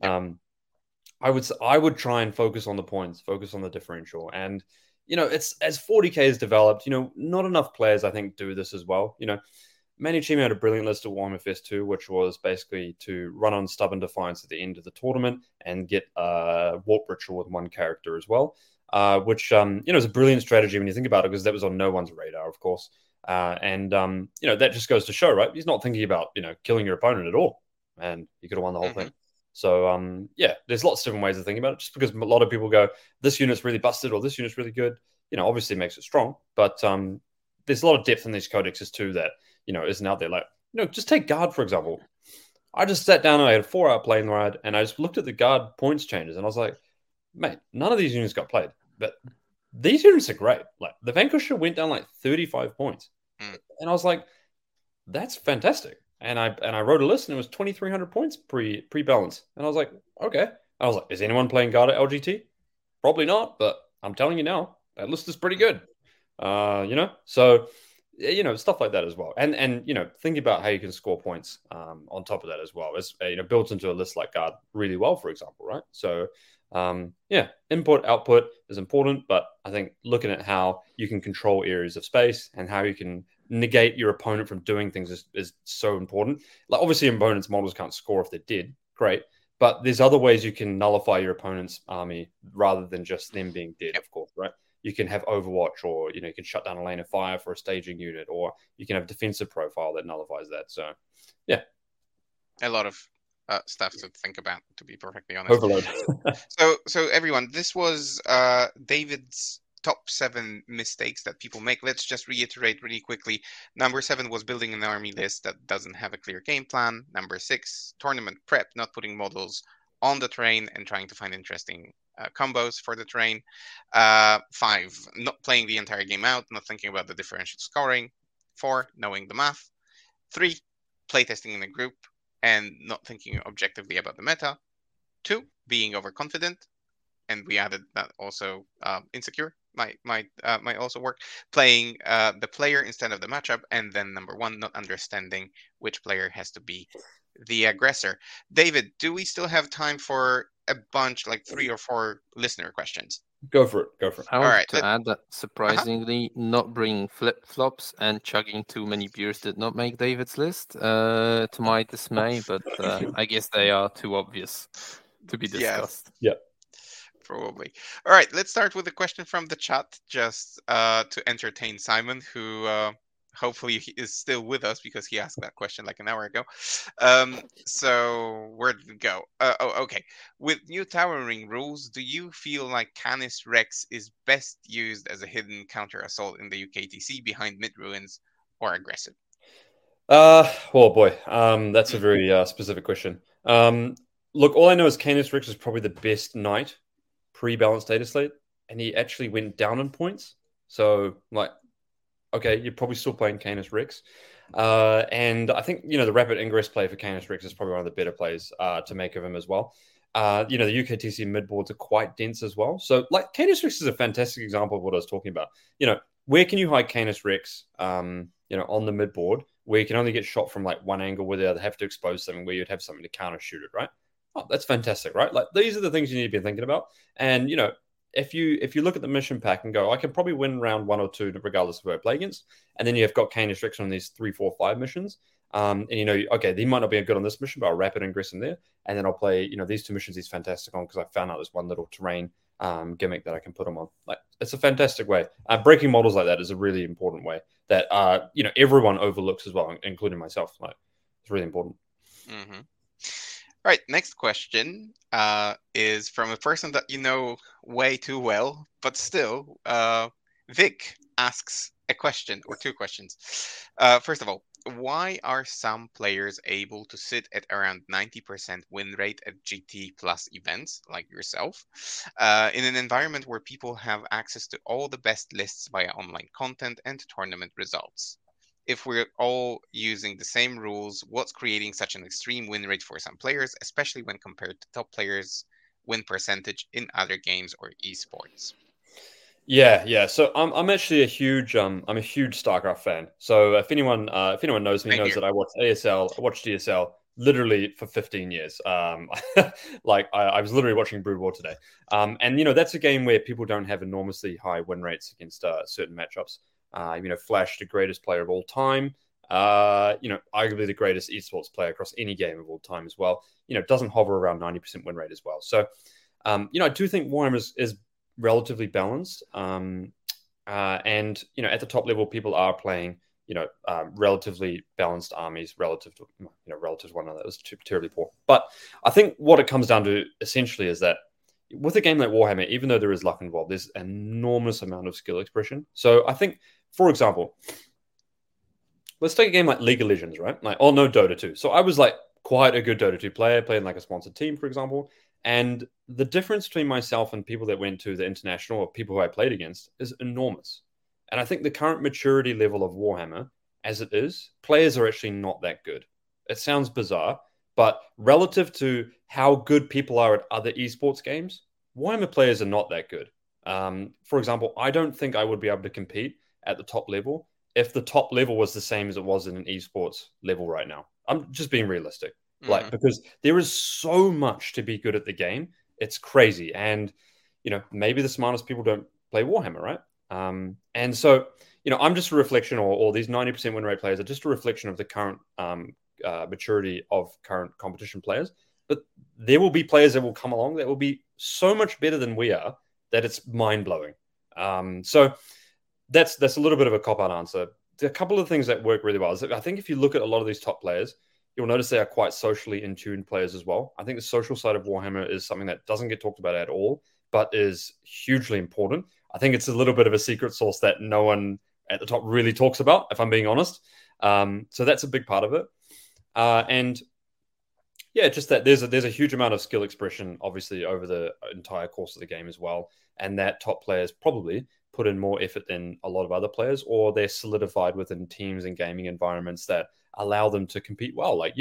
I would try and focus on the points, focus on the differential. And it's as 40k is developed, not enough players I think do this as well. Manny Chima had a brilliant list of Warhammer Fest 2, which was basically to run on Stubborn Defiance at the end of the tournament and get Warp Ritual with one character as well, which is a brilliant strategy when you think about it, because that was on no one's radar, of course. That just goes to show, right? He's not thinking about, killing your opponent at all, and you could have won the whole thing. So, there's lots of different ways of thinking about it. Just because a lot of people go, this unit's really busted or this unit's really good, obviously makes it strong. But there's a lot of depth in these codexes too that, isn't out there. Like, just take guard, for example. I just sat down and I had a 4-hour plane ride, and I just looked at the guard points changes, and I was like, mate, none of these units got played. But these units are great. Like, the Vanquisher went down like 35 points. And I was like, that's fantastic. And I wrote a list, and it was 2,300 points pre-balance. And I was like, okay. I was like, is anyone playing guard at LGT? Probably not, but I'm telling you now, that list is pretty good. So stuff like that as well. And thinking about how you can score points on top of that as well is built into a list like guard really well, for example, right? So input output is important, but I think looking at how you can control areas of space and how you can negate your opponent from doing things is so important. Like, obviously opponents' models can't score if they did, great, but there's other ways you can nullify your opponent's army rather than just them being dead, of course, right? You can have Overwatch, or you can shut down a lane of fire for a staging unit, or you can have defensive profile that nullifies that. So a lot of stuff to think about, to be perfectly honest. Overload. so everyone, this was David's top 7 mistakes that people make. Let's just reiterate really quickly. Number 7 was building an army list that doesn't have a clear game plan. Number 6, tournament prep, not putting models on the terrain and trying to find interesting combos for the terrain. 5, not playing the entire game out, not thinking about the differential scoring. 4, knowing the math. 3, playtesting in a group and not thinking objectively about the meta. 2, being overconfident, and we added that also insecure might also work. Playing the player instead of the matchup, and then number 1, not understanding which player has to be the aggressor. David, do we still have time for a bunch, like 3 or 4 listener questions? Go for it. I want to add that surprisingly, not bringing flip-flops and chugging too many beers did not make David's list, to my dismay, but I guess they are too obvious to be discussed. Yeah. Probably. All right, let's start with a question from the chat, just to entertain Simon, who hopefully he is still with us because he asked that question like an hour ago. So where did it go? Okay. With new towering rules, do you feel like Canis Rex is best used as a hidden counter assault in the UKTC behind mid ruins or aggressive? Oh boy, that's a very specific question. Look, all I know is Canis Rex is probably the best knight pre-balanced data slate, and he actually went down in points. So, like, okay, you're probably still playing Canis Rex. And I think, the rapid ingress play for Canis Rex is probably one of the better plays to make of him as well. The UKTC mid boards are quite dense as well. So, like, Canis Rex is a fantastic example of what I was talking about. Where can you hide Canis Rex, on the mid board, where you can only get shot from, like, one angle where they have to expose something, where you'd have something to counter shoot it, right? Oh, that's fantastic, right? Like, these are the things you need to be thinking about. And, if you look at the mission pack and go, I can probably win round 1 or 2 regardless of who I play against, and then you've got Canis Rex on these 3, 4, 5 missions, and okay, he might not be good on this mission, but I'll rapid ingress him there, and then I'll play these 2 missions he's fantastic on because I found out there's one little terrain gimmick that I can put him on. Like, it's a fantastic way. Breaking models like that is a really important way that everyone overlooks as well, including myself. Like, it's really important. Mm-hmm. All right, next question is from a person that you know way too well, but still, Vic asks a question or 2 questions. First of all, why are some players able to sit at around 90% win rate at GT plus events like yourself in an environment where people have access to all the best lists via online content and tournament results? If we're all using the same rules, what's creating such an extreme win rate for some players, especially when compared to top players' win percentage in other games or esports? Yeah. So I'm actually a huge StarCraft fan. So if anyone knows me, knows that I watch ASL, I watched DSL literally for 15 years. Like I was literally watching Brood War today. And that's a game where people don't have enormously high win rates against certain matchups. Flash, the greatest player of all time. Arguably the greatest esports player across any game of all time as well. Doesn't hover around 90% win rate as well. So, I do think Warhammer is relatively balanced. And at the top level, people are playing relatively balanced armies relative to one another. That was terribly poor. But I think what it comes down to essentially is that with a game like Warhammer, even though there is luck involved, there's an enormous amount of skill expression. So I think, for example, let's take a game like League of Legends, right? Like, no, Dota 2. So I was like quite a good Dota 2 player, playing like a sponsored team, for example. And the difference between myself and people that went to the international or people who I played against is enormous. And I think the current maturity level of Warhammer, as it is, players are actually not that good. It sounds bizarre, but relative to how good people are at other esports games, Warhammer players are not that good. For example, I don't think I would be able to compete at the top level if the top level was the same as it was in an esports level right now. I'm just being realistic. Like, because there is so much to be good at the game. It's crazy. And, maybe the smartest people don't play Warhammer, right? And so, I'm just a reflection, or these 90% win rate players are just a reflection of the current maturity of current competition players. But there will be players that will come along that will be so much better than we are that it's mind-blowing. So that's a little bit of a cop-out answer. There are a couple of things that work really well. I think if you look at a lot of these top players, you'll notice they are quite socially in tune players as well. I think the social side of Warhammer is something that doesn't get talked about at all, but is hugely important. I think it's a little bit of a secret sauce that no one at the top really talks about, if I'm being honest. So that's a big part of it. And yeah, just that there's a huge amount of skill expression, obviously, over the entire course of the game as well. And that top players probably put in more effort than a lot of other players, or they're solidified within teams and gaming environments that allow them to compete well. Like,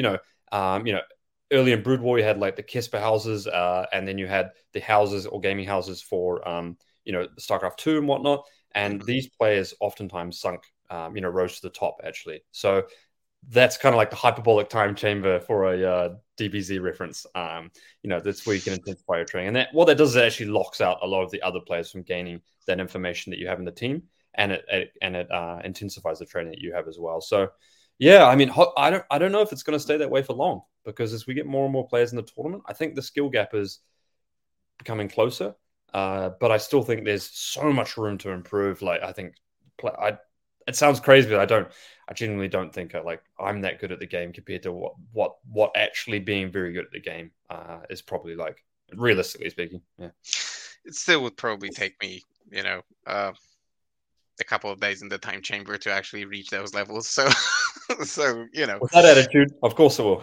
early in Brood War, you had like the Kesper houses, and then you had the houses or gaming houses for, StarCraft 2 and whatnot. And these players oftentimes sunk, rose to the top, actually. So that's kind of like the hyperbolic time chamber for a DBZ reference. That's where you can intensify your training. And what that does is it actually locks out a lot of the other players from gaining that information that you have in the team. And it intensifies the training that you have as well. So, yeah, I mean, I don't know if it's going to stay that way for long, because as we get more and more players in the tournament, I think the skill gap is becoming closer. But I still think there's so much room to improve. Like, I think it sounds crazy, but I genuinely don't think I'm that good at the game compared to what actually being very good at the game is probably like, realistically speaking. Yeah. It still would probably take me, a couple of days in the time chamber to actually reach those levels. So, with that attitude, of course it will.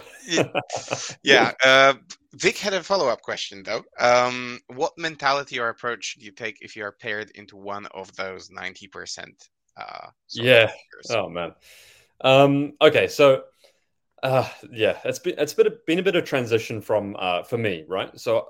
Yeah. Vic had a follow-up question though. What mentality or approach do you take if you are paired into one of those 90%? Yeah. Oh man. Okay. So, yeah, it's been a bit of transition from for me, right? So,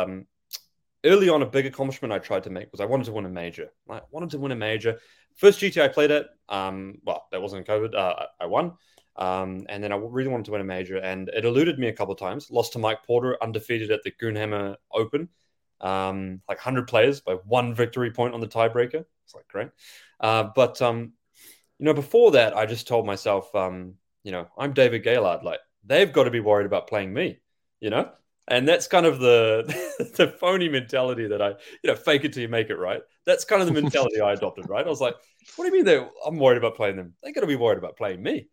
early on, a big accomplishment I tried to make was I wanted to win a major. I wanted to win a major. First GT I played at, well, that wasn't COVID. I won. And then I really wanted to win a major, and it eluded me a couple of times. Lost to Mike Porter, undefeated at the Goonhammer Open. Like 100 players by 1 victory point on the tiebreaker. It's like, great. But before that, I just told myself, I'm David Gaylard. Like, they've got to be worried about playing me, And that's kind of the phony mentality that fake it till you make it, right? That's kind of the mentality I adopted, right? I was like, what do you mean I'm worried about playing them? They got to be worried about playing me,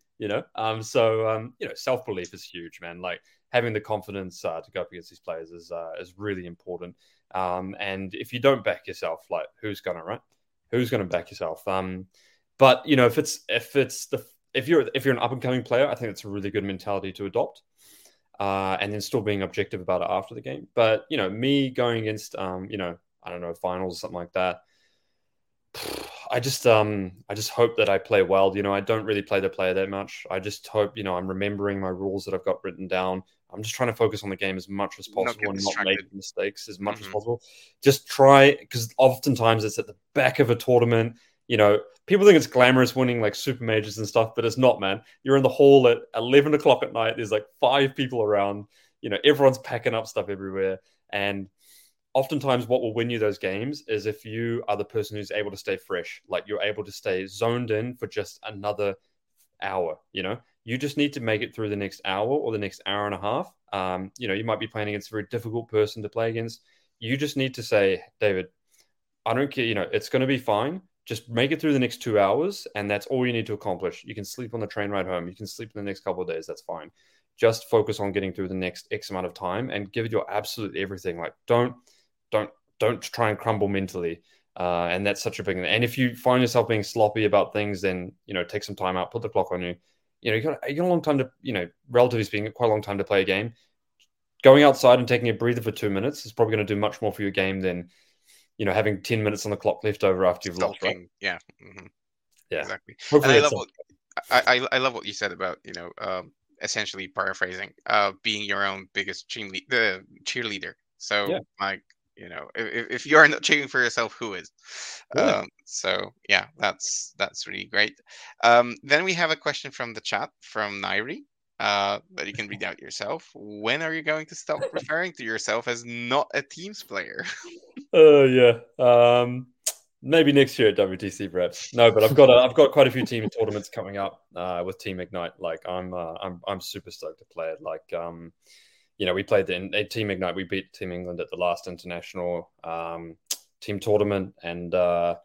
self-belief is huge, man. Like, having the confidence to go up against these players is really important. And if you don't back yourself, like, who's gonna, right? Who's gonna back yourself? But if you're an up and coming player, I think it's a really good mentality to adopt. And then still being objective about it after the game. But, me going against, I don't know, finals or something like that, I just hope that I play well. I don't really play the player that much. I just hope, I'm remembering my rules that I've got written down. I'm just trying to focus on the game as much as possible and not make mistakes as much as possible. Just try, because oftentimes it's at the back of a tournament. People think it's glamorous winning like super majors and stuff, but it's not, man. You're in the hall at 11 o'clock at night. There's like 5 people around. Everyone's packing up stuff everywhere. And oftentimes what will win you those games is if you are the person who's able to stay fresh. Like, you're able to stay zoned in for just another hour. You just need to make it through the next hour or the next hour and a half. You might be playing against a very difficult person to play against. You just need to say, David, I don't care. It's going to be fine. Just make it through the next 2 hours, and that's all you need to accomplish. You can sleep on the train ride home. You can sleep in the next couple of days. That's fine. Just focus on getting through the next X amount of time and give it your absolute everything. Like, don't try and crumble mentally. And that's such a big thing. And if you find yourself being sloppy about things, then, take some time out, put the clock on you. You got a long time to, relatively speaking, quite a long time to play a game. Going outside and taking a breather for 2 minutes is probably going to do much more for your game than, having 10 minutes on the clock left over after you've lost, right? Yeah. Mm-hmm. Yeah. Exactly. And I love what you said about, essentially paraphrasing, being your own biggest cheerleader. So, yeah. Like, if you're not cheering for yourself, who is? Yeah. So yeah, that's really great. Then we have a question from the chat from Nairi. That you can read out yourself. When are you going to stop referring to yourself as not a Teams player? Yeah. Maybe next year at WTC, perhaps. No, but I've got quite a few team tournaments coming up with Team Ignite. Like, I'm super stoked to play it. Like, we played at Team Ignite. We beat Team England at the last international team tournament, and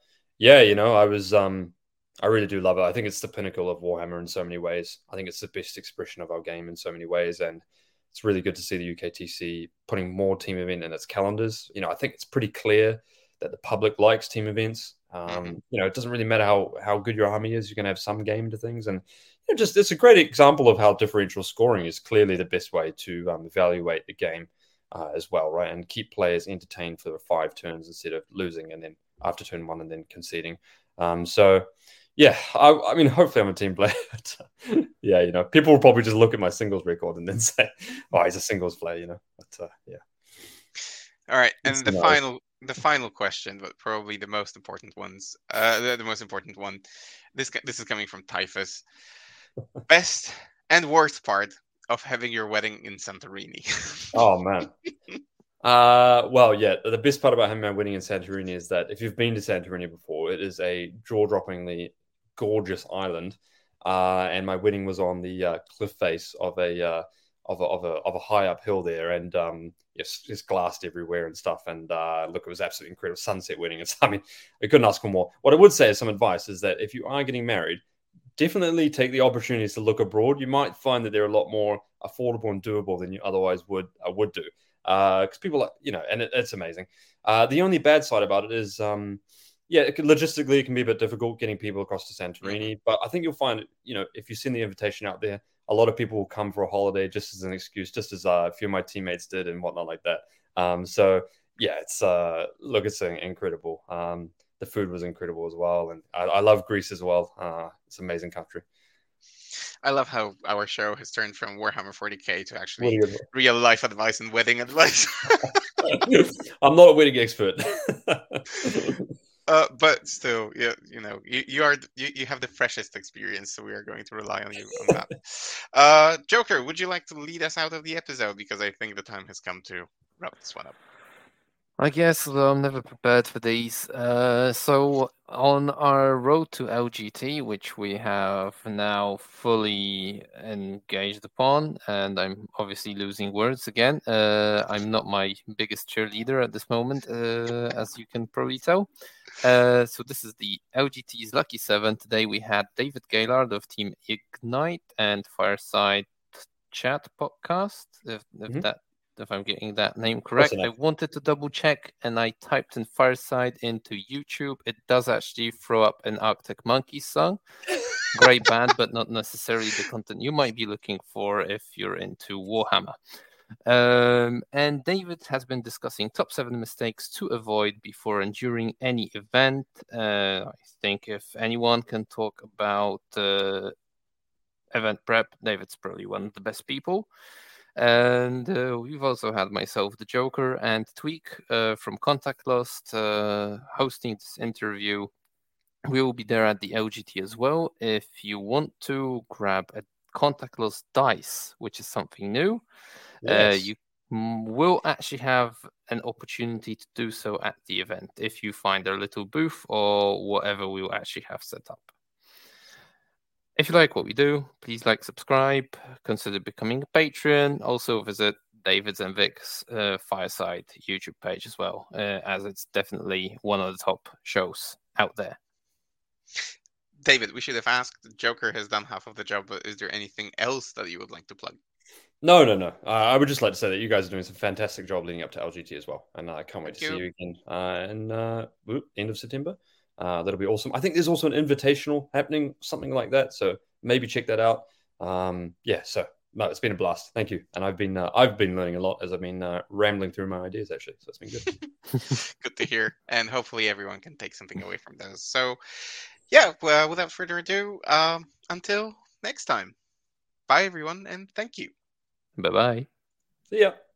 I really do love it. I think it's the pinnacle of Warhammer in so many ways. I think it's the best expression of our game in so many ways. And it's really good to see the UKTC putting more team event in its calendars. I think it's pretty clear that the public likes team events. It doesn't really matter how good your army is. You're going to have some game into things. And it's a great example of how differential scoring is clearly the best way to evaluate the game as well, right? And keep players entertained for 5 turns instead of losing and then after turn 1 and then conceding. Yeah, I mean, hopefully I'm a team player. Yeah, people will probably just look at my singles record and then say, "Oh, he's a singles player," But yeah. All right, and the final question, but probably the most important ones. The most important one. This is coming from Typhus. Best and worst part of having your wedding in Santorini. Oh man. Well, yeah, the best part about having my wedding in Santorini is that if you've been to Santorini before, it is a jaw-droppingly gorgeous island. And my wedding was on the cliff face of of a high uphill there, and it's glassed everywhere and stuff. And look, it was absolutely incredible. Sunset wedding. I mean, we couldn't ask for more. What I would say as some advice is that if you are getting married, definitely take the opportunities to look abroad. You might find that they're a lot more affordable and doable than you otherwise would do. Because people are, and it's amazing. The only bad side about it is, logistically it can be a bit difficult getting people across to Santorini. But I think you'll find, if you send the invitation out there, a lot of people will come for a holiday just as an excuse, just as a few of my teammates did and whatnot like that. It's it's incredible. The food was incredible as well, and I love Greece as well. It's an amazing country. I love how our show has turned from Warhammer 40k to actually real life advice and wedding advice. I'm not a wedding expert. But still, you have the freshest experience, so we are going to rely on you on that. Joker, would you like to lead us out of the episode, because I think the time has come to wrap this one up? I guess, although I'm never prepared for these. So on our road to LGT, which we have now fully engaged upon, and I'm obviously losing words again. I'm not my biggest cheerleader at this moment, as you can probably tell. So this is the LGT's Lucky 7. Today we had David Gaylard of Team Ignite and Fireside Chat podcast, if I'm getting that name correct. I wanted to double check, and I typed in Fireside into YouTube. It does actually throw up an Arctic Monkeys song. Great band, but not necessarily the content you might be looking for if you're into Warhammer. And David has been discussing top 7 mistakes to avoid before and during any event. I think if anyone can talk about event prep, David's probably one of the best people. And we've also had myself, the Joker, and Tweak from Contact Lost hosting this interview. We will be there at the LGT as well. If you want to grab a Contact Lost dice, which is something new, you will actually have an opportunity to do so at the event if you find our little booth or whatever we will actually have set up. If you like what we do, please like, subscribe, consider becoming a patron. Also visit David's and Vic's Fireside YouTube page as well, as it's definitely one of the top shows out there. David, we should have asked. Joker has done half of the job, but is there anything else that you would like to plug? No. I would just like to say that you guys are doing some fantastic job leading up to LGT as well. And I can't wait to see you again in end of September. That'll be awesome. I think there's also an invitational happening, something like that. So maybe check that out. It's been a blast. Thank you. And I've been learning a lot as I've been rambling through my ideas, actually. So it's been good. Good to hear. And hopefully everyone can take something away from those. So yeah, well, without further ado, until next time. Bye everyone, and thank you. Bye-bye. See ya.